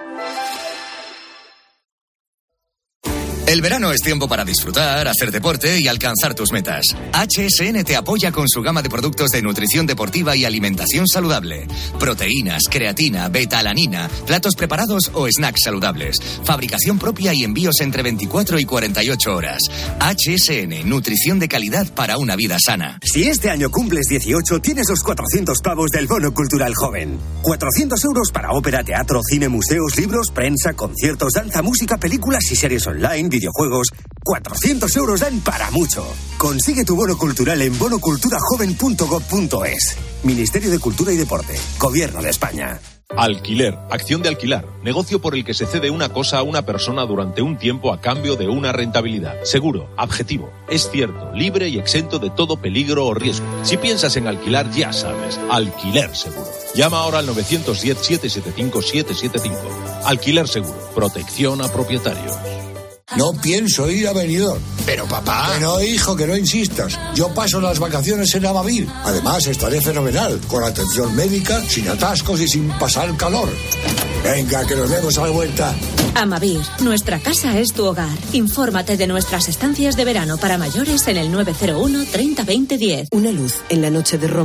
El verano es tiempo para disfrutar, hacer deporte y alcanzar tus metas. H S N te apoya con su gama de productos de nutrición deportiva y alimentación saludable. Proteínas, creatina, beta-alanina, platos preparados o snacks saludables. Fabricación propia y envíos entre veinticuatro y cuarenta y ocho horas. H S N, nutrición de calidad para una vida sana. Si este año cumples dieciocho, tienes los cuatrocientos pavos del Bono Cultural Joven. cuatrocientos euros para ópera, teatro, cine, museos, libros, prensa, conciertos, danza, música, películas y series online, videojuegos. cuatrocientos euros dan para mucho. Consigue tu bono cultural en bono cultura joven punto gob punto es. Ministerio de Cultura y Deporte. Gobierno de España. Alquiler, acción de alquilar, negocio por el que se cede una cosa a una persona durante un tiempo a cambio de una rentabilidad. Seguro, objetivo, es cierto, libre y exento de todo peligro o riesgo. Si piensas en alquilar, ya sabes, Alquiler Seguro. Llama ahora al nueve uno cero, siete siete cinco, siete siete cinco. Alquiler Seguro, protección a propietarios. No pienso ir a Benidorm. Pero papá... Que no, hijo, que no insistas. Yo paso las vacaciones en Amavir. Además, estaré fenomenal, con atención médica, sin atascos y sin pasar calor. Venga, que nos vemos a la vuelta. Amavir, nuestra casa es tu hogar. Infórmate de nuestras estancias de verano para mayores en el nueve cero uno, treinta, veinte, diez. Una luz en la noche de Roma.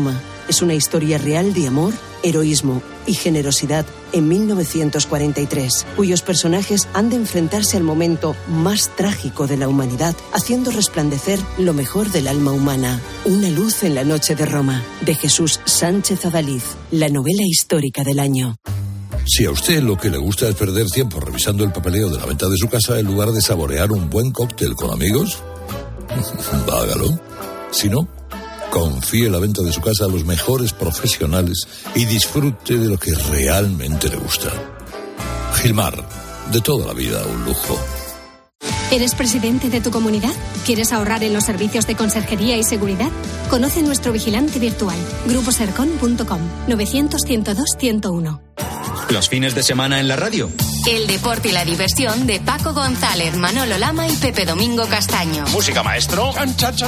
es una historia real de amor, heroísmo y generosidad en mil novecientos cuarenta y tres, cuyos personajes han de enfrentarse al momento más trágico de la humanidad, haciendo resplandecer lo mejor del alma humana. Una luz en la noche de Roma, de Jesús Sánchez Adaliz, la novela histórica del año. Si a usted lo que le gusta es perder tiempo revisando el papeleo de la venta de su casa en lugar de saborear un buen cóctel con amigos, hágalo. Si no, confíe la venta de su casa a los mejores profesionales y disfrute de lo que realmente le gusta. Gilmar, de toda la vida un lujo. ¿Eres presidente de tu comunidad? ¿Quieres ahorrar en los servicios de conserjería y seguridad? Conoce nuestro vigilante virtual, grupo sercon punto com, novecientos, ciento dos, ciento uno. Los fines de semana en la radio. El deporte y la diversión de Paco González, Manolo Lama y Pepe Domingo Castaño. Música, maestro. Ha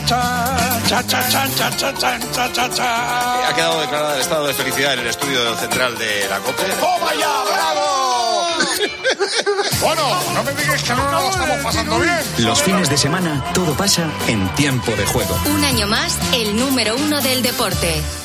quedado declarada el estado de felicidad en el estudio central de la COPE. ¡Toma ya, bravo! Bueno, no me digas que no nos lo estamos pasando bien. Los fines de semana todo pasa en tiempo de juego. Un año más, el número uno del deporte.